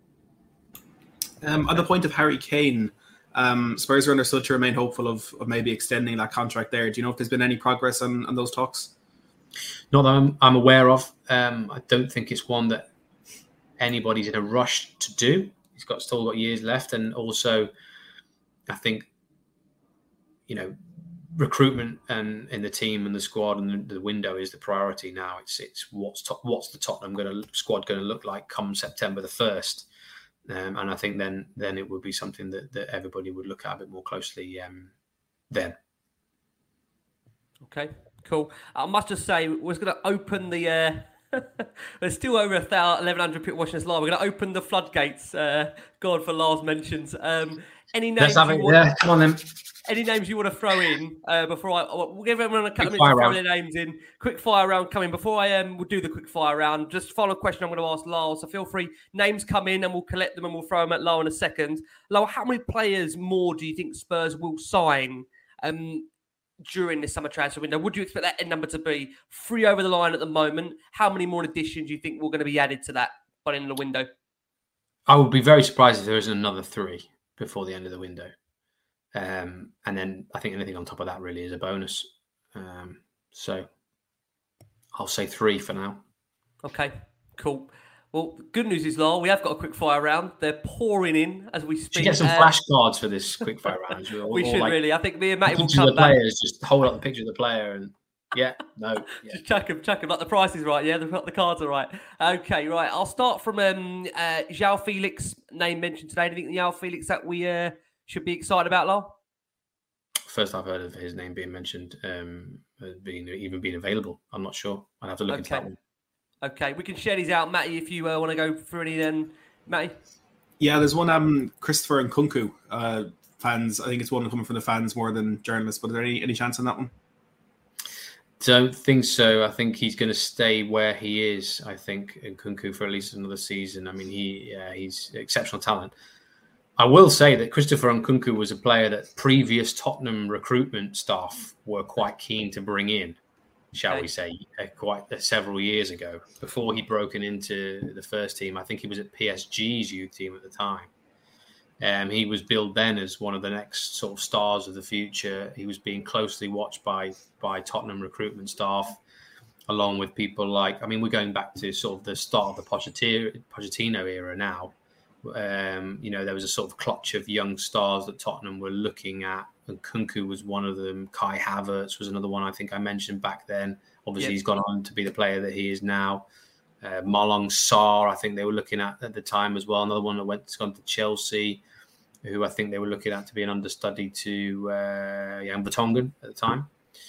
Um, on the point of Harry Kane, um, Spurs are understood to remain hopeful of, of maybe extending that contract there. Do you know if there's been any progress on, on those talks? Not that I'm, I'm aware of. Um, I don't think it's one that anybody's in a rush to do. He's got still got years left, and also, I think, you know, recruitment and in the team and the squad and the, the window is the priority now. It's it's what's to, what's the Tottenham going to squad going to look like come September the first, um, and I think then then it would be something that, that everybody would look at a bit more closely um, then. Okay, cool. I must just say, we're going to open the. Uh... There's still over a thousand, eleven hundred people watching us live. We're going to open the floodgates. Uh, God, for Lars mentions. Um, any names? Let's have it. Want, yeah, come on then. Any names you want to throw in uh, before I? We'll give everyone a couple of minutes to throw their names in. Quick fire round coming. Before I um, we'll do the quick fire round. Just follow a question I'm going to ask Lars. So feel free. Names come in and we'll collect them and we'll throw them at Lars in a second. Lars, how many players more do you think Spurs will sign? Um, during this summer transfer window, would you expect that end number to be three over the line at the moment? How many more additions do you think were going to be added to that by the end of the window? I would be very surprised if there isn't another three before the end of the window. Um, and then I think anything on top of that really is a bonus. Um, so I'll say three for now. Okay, cool. Well, good news is, Lyle, we have got a quick fire round. They're pouring in as we speak. Should get some uh, flashcards for this quick fire round. we or should like, really. I think me and Matty will come the back. Players, just hold up the picture of the player and yeah, no. Yeah. Just chuck them, chuck them. Like the price is right. Yeah, the, the cards are right. Okay, right. I'll start from um, uh, João Felix, name mentioned today. Anything João Felix that we uh, should be excited about, Lyle? First I've heard of his name being mentioned, um, being even being available. I'm not sure. I'll have to look okay. into that one. Okay, we can share these out, Matty, if you uh, want to go through any then. Matty? Yeah, there's one, um, Christopher Nkunku, uh, fans. I think it's one coming from the fans more than journalists, but is there any, any chance on that one? Don't think so. I think he's going to stay where he is, I think, Nkunku for at least another season. I mean, he uh, he's exceptional talent. I will say that Christopher Nkunku was a player that previous Tottenham recruitment staff were quite keen to bring in. Shall we say, uh, quite uh, several years ago, before he'd broken into the first team. I think he was at P S G's youth team at the time. Um, he was billed then as one of the next sort of stars of the future. He was being closely watched by by Tottenham recruitment staff, along with people like, I mean, we're going back to sort of the start of the Pochettino, Pochettino era now. Um, you know, there was a sort of clutch of young stars that Tottenham were looking at. And Nkunku was one of them. Kai Havertz was another one I think I mentioned back then. Obviously, yep. He's gone on to be the player that he is now. Uh, Malang Sarr, I think they were looking at at the time as well. Another one that went gone to Chelsea, who I think they were looking at to be an understudy to uh, Jan Vertonghen at the time.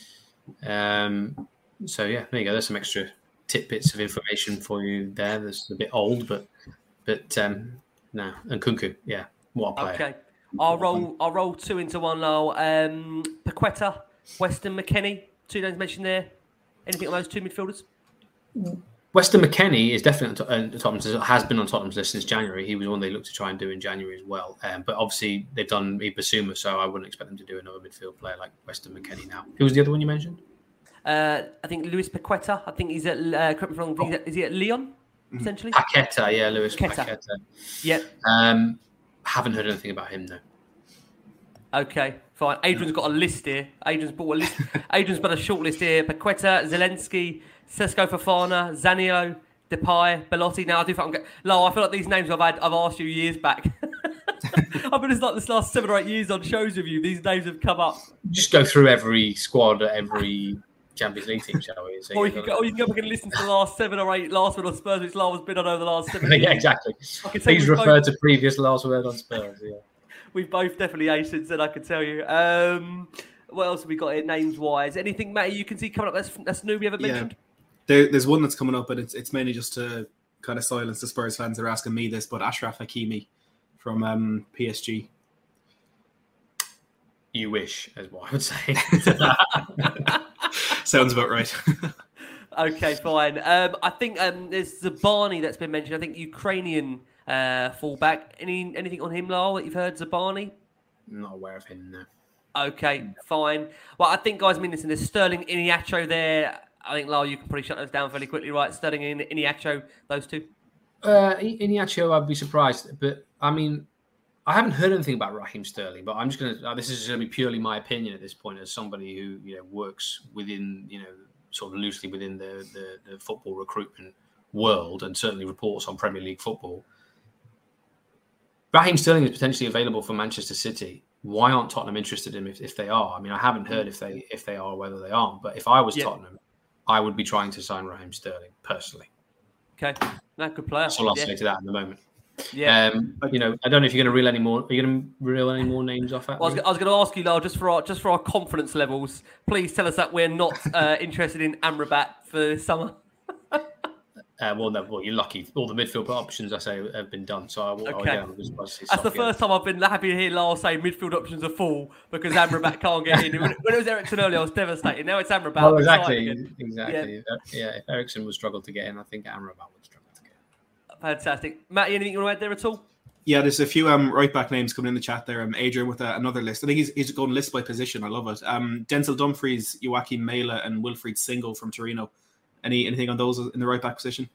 Um, so, yeah, there you go. There's some extra tidbits of information for you there. That's a bit old, but but um, no. And Nkunku, yeah, what a player. Okay. I'll roll. I'll roll two into one now. Um, Paqueta, Weston McKennie, two names mentioned there. Anything on those two midfielders? Weston McKennie is definitely on Tottenham's, has been on Tottenham's list since January. He was one they looked to try and do in January as well. Um, but obviously they've done Ibasuma, so I wouldn't expect them to do another midfield player like Weston McKennie now. Who was the other one you mentioned? Uh, I think Luis Paqueta. I think he's at. Uh, correct me if I'm wrong. Is he at Lyon? Essentially. Paqueta, yeah, Luis Paqueta. Paqueta. Yeah. Um, haven't heard anything about him though. Okay, fine. Adrian's got a list here. Adrian's bought a list. Adrian's got a short list here. Paqueta, Zelensky, Cesco Fofana, Zanio, Depay, Belotti. Now I do feel I'm getting... Lo, I feel like these names I've had, I've asked you years back. I've been like this last seven or eight years on shows with you. These names have come up. Just go through every squad at every Champions League team, shall we? So or, you can go, or you can go back and listen to the last seven or eight last word on Spurs, which Lars has been on over the last seven years. Yeah, exactly. Please refer both... to previous last word on Spurs. Yeah. We've both definitely aced since then, I can tell you. Um, what else have we got here, names-wise? Anything, Matty, you can see coming up that's, that's new we haven't mentioned? Yeah. There, there's one that's coming up, but it's it's mainly just to kind of silence the Spurs fans that are asking me this, but Achraf Hakimi from um, P S G. You wish, is what I would say. Sounds about right. Okay, fine. Um, I think um, there's Zabani that's been mentioned. I think Ukrainian uh, fullback. Any anything on him, Lyle, that you've heard, Zabani? I'm not aware of him, no. Okay, fine. Well, I think, guys, I mean, listen, there's Sterling Iniacho there. I think, Lyle, you can probably shut those down fairly quickly, right? Sterling and Iniacho, those two? Uh, Iniacho, I'd be surprised. But, I mean, I haven't heard anything about Raheem Sterling, but I'm just going to, this is going to be purely my opinion at this point as somebody who, you know, works within, you know, sort of loosely within the, the, the football recruitment world and certainly reports on Premier League football. Raheem Sterling is potentially available for Manchester City. Why aren't Tottenham interested in him if, if they are? I mean, I haven't heard if they if they are or whether they aren't. But if I was yeah. Tottenham, I would be trying to sign Raheem Sterling personally. Okay, no, good player. That's all I'll yeah. say to that at the moment. Yeah, um, you know, I don't know if you're going to reel any more. Are you going to reel any more names off? At well, I was, I was going to ask you, Lyle, just for our just for our confidence levels, please tell us that we're not uh, interested in Amrabat for this summer. Uh, well, no, well, you're lucky. All the midfield options, I say, have been done. So, I, okay. I, was, was that's the first time I've been happy to hear Lyle say midfield options are full because Amrabat can't get in. When, when it was Eriksen earlier, I was devastated. Now it's Amrabat. Well, exactly, exactly. Yeah. yeah, if Eriksen would struggle to get in, I think Amrabat would struggle to get in. Fantastic, Matt. Anything you want to add there at all? Yeah, there's a few um, right back names coming in the chat there. Um, Adrian with uh, another list. I think he's he's going list by position. I love it. Um, Denzel Dumfries, Joachim Mela, and Wilfried Singo from Torino. Any anything on those in the right back position?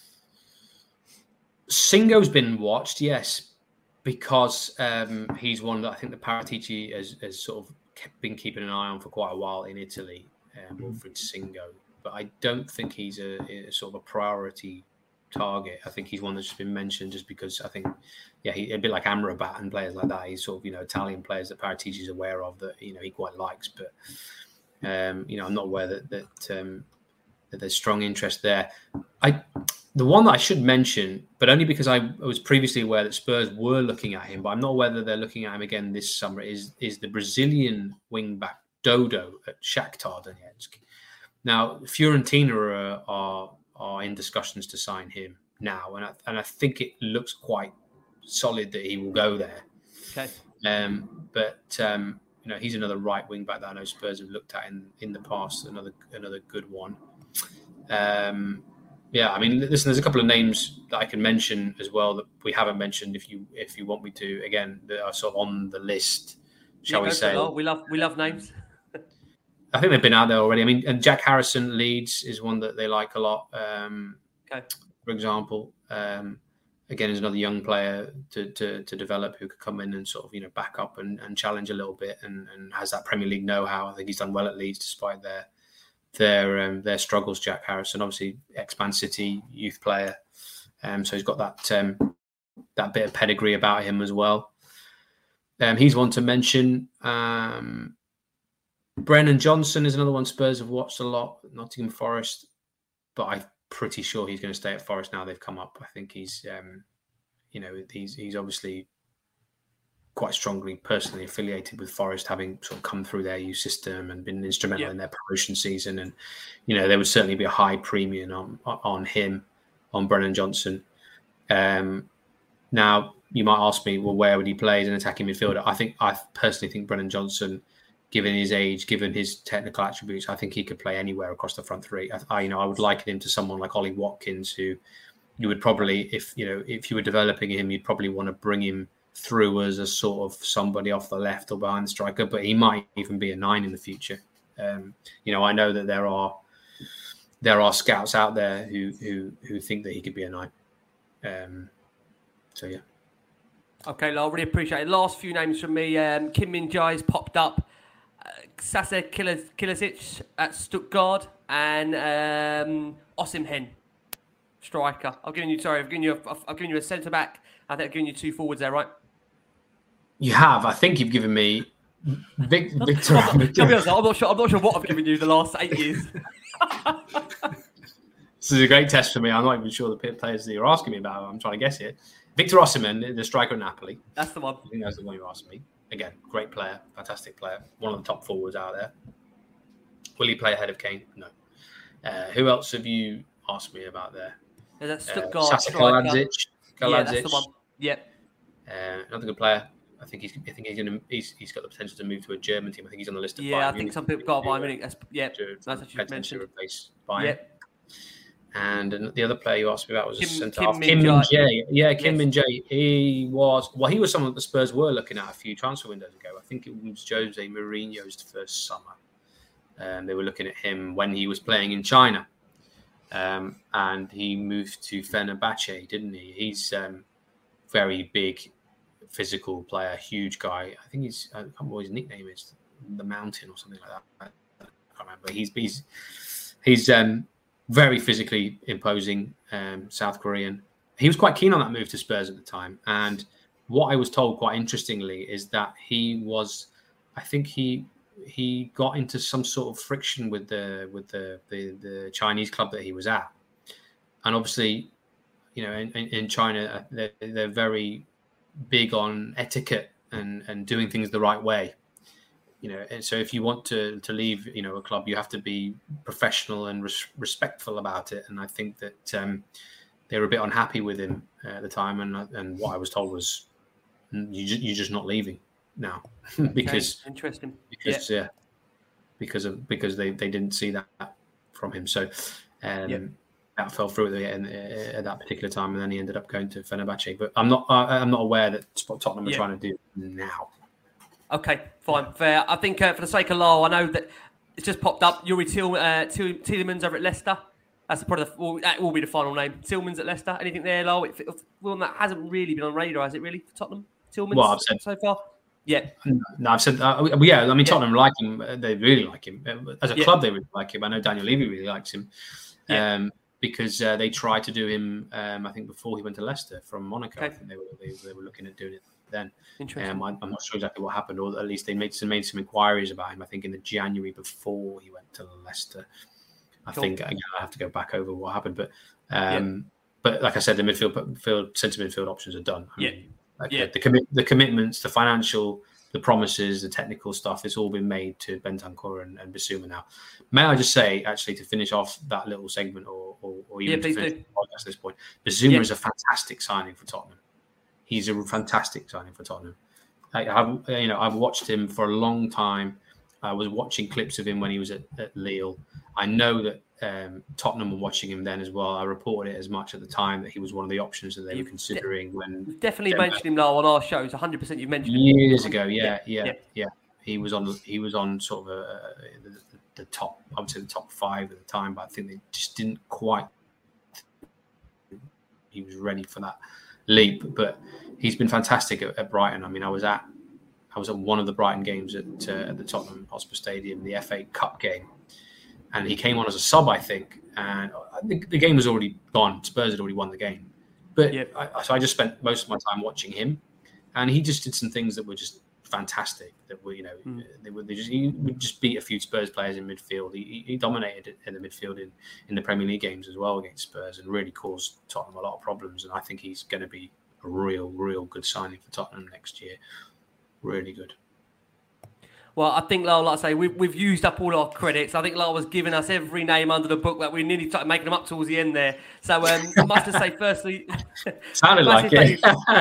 Singo's been watched, yes, because um, he's one that I think the Paratici has, has sort of kept, been keeping an eye on for quite a while in Italy, um, Wilfried Singo. But I don't think he's a, a sort of a priority target. I think he's one that's just been mentioned just because I think, yeah, he, a bit like Amrabat and players like that. He's sort of, you know, Italian players that Paratici is aware of that, you know, he quite likes. But, um, you know, I'm not aware that that, um, that there's strong interest there. I... The one that I should mention, but only because I was previously aware that Spurs were looking at him, but I'm not aware that they're looking at him again this summer, is, is the Brazilian wing-back Dodo at Shakhtar Donetsk. Now, Fiorentina are, are, are in discussions to sign him now, and I, and I think it looks quite solid that he will go there. Okay. Um, but, um, you know, he's another right wing-back that I know Spurs have looked at in, in the past, another another good one. Um Yeah, I mean, listen, there's a couple of names that I can mention as well that we haven't mentioned. If you if you want me to, again, that are sort of on the list, shall yeah, we say? We love we love names. I think they've been out there already. I mean, and Jack Harrison, Leeds, is one that they like a lot. Um, okay. For example, um, again, is another young player to, to to develop who could come in and sort of you know back up and, and challenge a little bit and, and has that Premier League know-how. I think he's done well at Leeds despite their. Their um, their struggles. Jack Harrison, obviously ex-Man City youth player, um, so he's got that um, that bit of pedigree about him as well. Um, he's one to mention. Um, Brennan Johnson is another one Spurs have watched a lot. Nottingham Forest, but I'm pretty sure he's going to stay at Forest now they've come up. I think he's um, you know he's he's obviously quite strongly personally affiliated with Forest, having sort of come through their youth system and been instrumental yeah. in their promotion season. And, you know, there would certainly be a high premium on on him, on Brennan Johnson. Um, now, you might ask me, well, where would he play as an attacking midfielder? I think I personally think Brennan Johnson, given his age, given his technical attributes, I think he could play anywhere across the front three. I, I you know, I would liken him to someone like Ollie Watkins, who you would probably, if you know, if you were developing him, you'd probably want to bring him through as a sort of somebody off the left or behind the striker, but he might even be a nine in the future. Um, you know, I know that there are there are scouts out there who who who think that he could be a nine. Um, so yeah. Okay, I really appreciate it. Last few names from me. Um, Kim Min Jae's popped up. Uh, Sasa Kilisic at Stuttgart and um, Osim Hen, striker. I've given you sorry. I've given you. A, I've given you a centre back. I think I've given you two forwards there, right? You have. I think you've given me Vic, Victor. I'm, not, I'm not sure. I'm not sure what I've given you the last eight years. This is a great test for me. I'm not even sure the players that you're asking me about. I'm trying to guess it. Victor Osimhen, the striker at Napoli. That's the one. I think that's the one you asked me. Again, great player, fantastic player, one of the top forwards out there. Will he play ahead of Kane? No. Uh, who else have you asked me about there? Is that Stuttgart? Uh, Sasa Kaladzic. Yeah, that's the one. Yep. Uh, another good player. I think he's. I think he's going to. He's, he's got the potential to move to a German team. I think he's on the list of. Yeah, Bayern I think Munich. some people got Bayern Munich. Yeah, to, that's what you mentioned. To replace Bayern. Yep. And the other player you asked me about was Kim, a centre Kim half. Min Kim Min Jae. Yeah, Kim yes. Min Jae. He was well. He was someone that the Spurs were looking at a few transfer windows ago. I think it was Jose Mourinho's first summer. Um, they were looking at him when he was playing in China, um, and he moved to Fenerbahce, didn't he? He's um, very big, physical player, huge guy. I think he's. I can't remember what his nickname is, the Mountain or something like that. I can't remember. He's he's he's. Um, Very physically imposing, um, South Korean. He was quite keen on that move to Spurs at the time. And what I was told quite interestingly is that he was, I think he he got into some sort of friction with the with the the, the Chinese club that he was at. And obviously, you know, in, in China, they're, they're very big on etiquette and, and doing things the right way. You know, and so if you want to to leave, you know, a club, you have to be professional and res- respectful about it. And I think that um, they were a bit unhappy with him uh, at the time. And and what I was told was, you just, you're just not leaving now because okay. Interesting. Because yeah. yeah, because of because they, they didn't see that from him. So um, yep. that fell through at, the, in, at that particular time, and then he ended up going to Fenerbahce. But I'm not I, I'm not aware that Tottenham are yep. trying to do now. Okay, fine, fair. I think uh, for the sake of Lyle, I know that it's just popped up. Yuri Til, uh, Til, Tielemans over at Leicester. That's probably the, well, that will be the final name. Tielemans at Leicester. Anything there, Lyle? It, well, that hasn't really been on radar, has it? Really for Tottenham? Tielemans. Well, I've said so far. Yeah. No, I've said. Uh, yeah, I mean, Tottenham yeah. like him. They really like him as a yeah. club. They really like him. I know Daniel Levy really likes him yeah. um, because uh, they tried to do him. Um, I think before he went to Leicester from Monaco. Okay. I think they were they, they were looking at doing it. Then um, I, I'm not sure exactly what happened, or at least they made some made some inquiries about him. I think in the January before he went to Leicester. I cool. think again I have to go back over what happened, but um, yeah. but like I said, the midfield, midfield centre midfield options are done. I yeah, mean, like yeah. The, the commit, the commitments, the financial, the promises, the technical stuff. It's all been made to Bentancur and, and Bissouma now. May I just say, actually, to finish off that little segment, or or, or even yeah, to please finish do. the podcast at this point, Bissouma yeah. is a fantastic signing for Tottenham. He's a fantastic signing for Tottenham. I, I've, you know, I've watched him for a long time. I was watching clips of him when he was at, at Lille. I know that um, Tottenham were watching him then as well. I reported it as much at the time that he was one of the options that they You've were considering. de- when You've definitely Denver. mentioned him now on our shows. one hundred percent you've mentioned years him. ago. Yeah, yeah, yeah, yeah, yeah. He was on. He was on sort of a, the, the top. I would say the top five at the time, but I think they just didn't quite. He was ready for that leap, but he's been fantastic at, at Brighton. I mean, I was at I was at one of the Brighton games at, uh, at the Tottenham Hotspur Stadium, the F A Cup game, and he came on as a sub, I think, and I think the game was already gone. Spurs had already won the game, but yep. I, so I just spent most of my time watching him, and he just did some things that were just fantastic. That were, you know, mm. they were they just he would just beat a few Spurs players in midfield. He, he dominated in the midfield in, in the Premier League games as well against Spurs, and really caused Tottenham a lot of problems. And I think he's going to be a real, real good signing for Tottenham next year. Really good. Well, I think, Lyle, like I say, we've, we've used up all our credits. I think Lyle was giving us every name under the book that we nearly started making them up towards the end there. So um, I must just say, firstly... Sounded like it.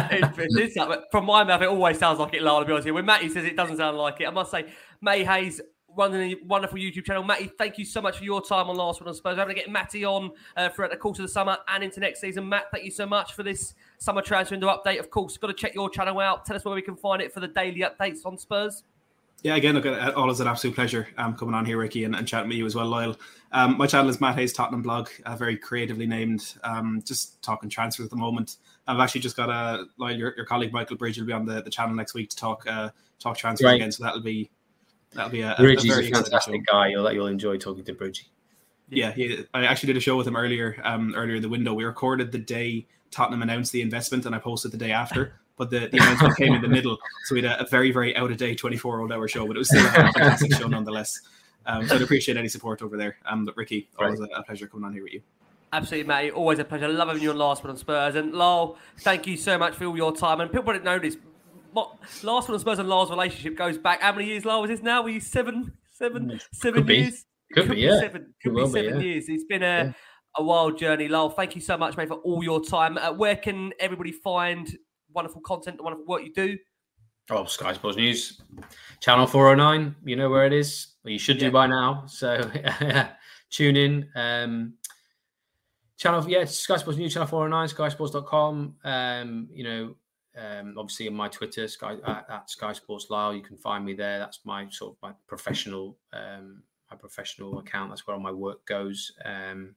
it From my mouth, it always sounds like it, Lyle, to be honest with you. When Matty says it doesn't sound like it, I must say, Matty Hayes, running a wonderful YouTube channel. Matty, thank you so much for your time on Last Word on Spurs. We're going to get Matty on uh, throughout the course of the summer and into next season. Matt, thank you so much for this summer transfer window update. Of course, got to check your channel out. Tell us where we can find it for the daily updates on Spurs. Yeah, again, look, always an absolute pleasure um, coming on here, Ricky, and, and chatting with you as well, Lyle. Um, my channel is Matt Hayes Tottenham Blog, uh, very creatively named, um, just talking transfers at the moment. I've actually just got a, Lyle, your, your colleague Michael Bridge will be on the, the channel next week to talk uh, talk transfers right. again, so that'll be that'll be a, a, Bridgie's a very a fantastic guy. You'll, you'll enjoy talking to Bridgie. Yeah, he, I actually did a show with him earlier, um, earlier in the window. We recorded the day Tottenham announced the investment, and I posted the day after. But the, the announcement came in the middle, so we had a, a very, very out-of-date twenty-four old hour show, but it was still a fantastic show nonetheless. Um, so I'd appreciate any support over there. Um, but Ricky, always right. a, a pleasure coming on here with you. Absolutely, mate. Always a pleasure. Love having you on Last Word on Spurs. And Lyle, thank you so much for all your time. And people didn't know this. Last Word on Spurs and Lyle's relationship goes back. How many years, Lyle, was this now? Were you seven, seven, seven Could years? Be. Could, Could be, yeah. Seven. Could be seven be, yeah. years. It's been a, yeah. a wild journey. Lyle, thank you so much, mate, for all your time. Uh, where can everybody find wonderful content, the wonderful work you do? Oh, Sky Sports News, Channel four oh nine. You know where it is. Well, you should do yeah. by now. So tune in. Um, channel, yeah, Sky Sports News, Channel four oh nine, sky sports dot com. Um, you know, um, obviously on my Twitter, Sky at, at Sky Sports Lyle. You can find me there. That's my sort of my professional, um, my professional account. That's where all my work goes. Um,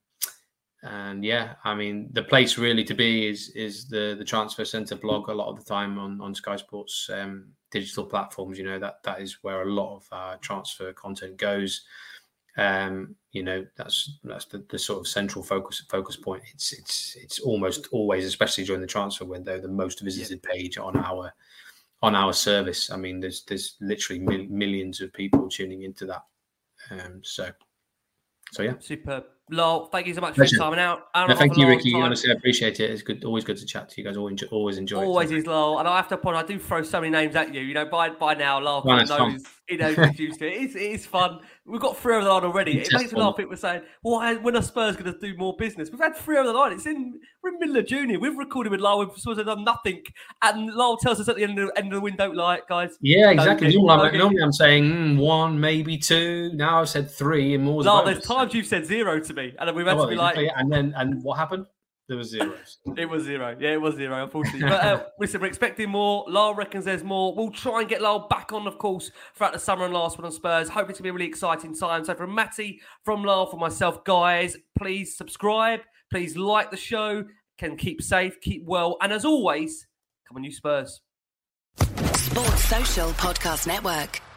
And yeah, I mean, the place really to be is is the the Transfer Centre blog a lot of the time on, on Sky Sports um, digital platforms. You know, that that is where a lot of uh, transfer content goes. Um, you know, that's that's the, the sort of central focus focus point. It's it's it's almost always, especially during the transfer window, the most visited yeah. page on our on our service. I mean, there's there's literally mil- millions of people tuning into that. Um, so so yeah, superb. Lyle, thank you so much Pleasure. for your time. And out, out no, thank you, Ricky. Time. Honestly, I appreciate it. It's good, always good to chat to you guys. Always enjoy, always enjoy always it. is, Lyle. And I have to point, I do throw so many names at you. You know, by by now, Lyle well, knows, he knows he's used to it. It's, it is fun. We've got three over the line already. It makes me laugh. People saying, well, when are Spurs going to do more business? We've had three over the line. It's in, we're in the middle of June here. We've recorded with Lyle. We've supposed to have done nothing. And Lyle tells us at the end of the, end of the window, like, guys. Yeah, exactly. Normally, normally I'm saying mm, one, maybe two. Now I've said three and more. Lyle, there's times you've said zero to me. And we've had oh, to be like. And then, and what happened? There was zeros. It was zero. Yeah, it was zero, unfortunately. But uh, listen, we're expecting more. Lyle reckons there's more. We'll try and get Lyle back on, of course, throughout the summer and Last Word on Spurs. Hope it's going to be a really exciting time. So from Matty, from Lyle, from myself, guys, please subscribe. Please like the show. Can keep safe, keep well. And as always, come on, you Spurs. Sports Social Podcast Network.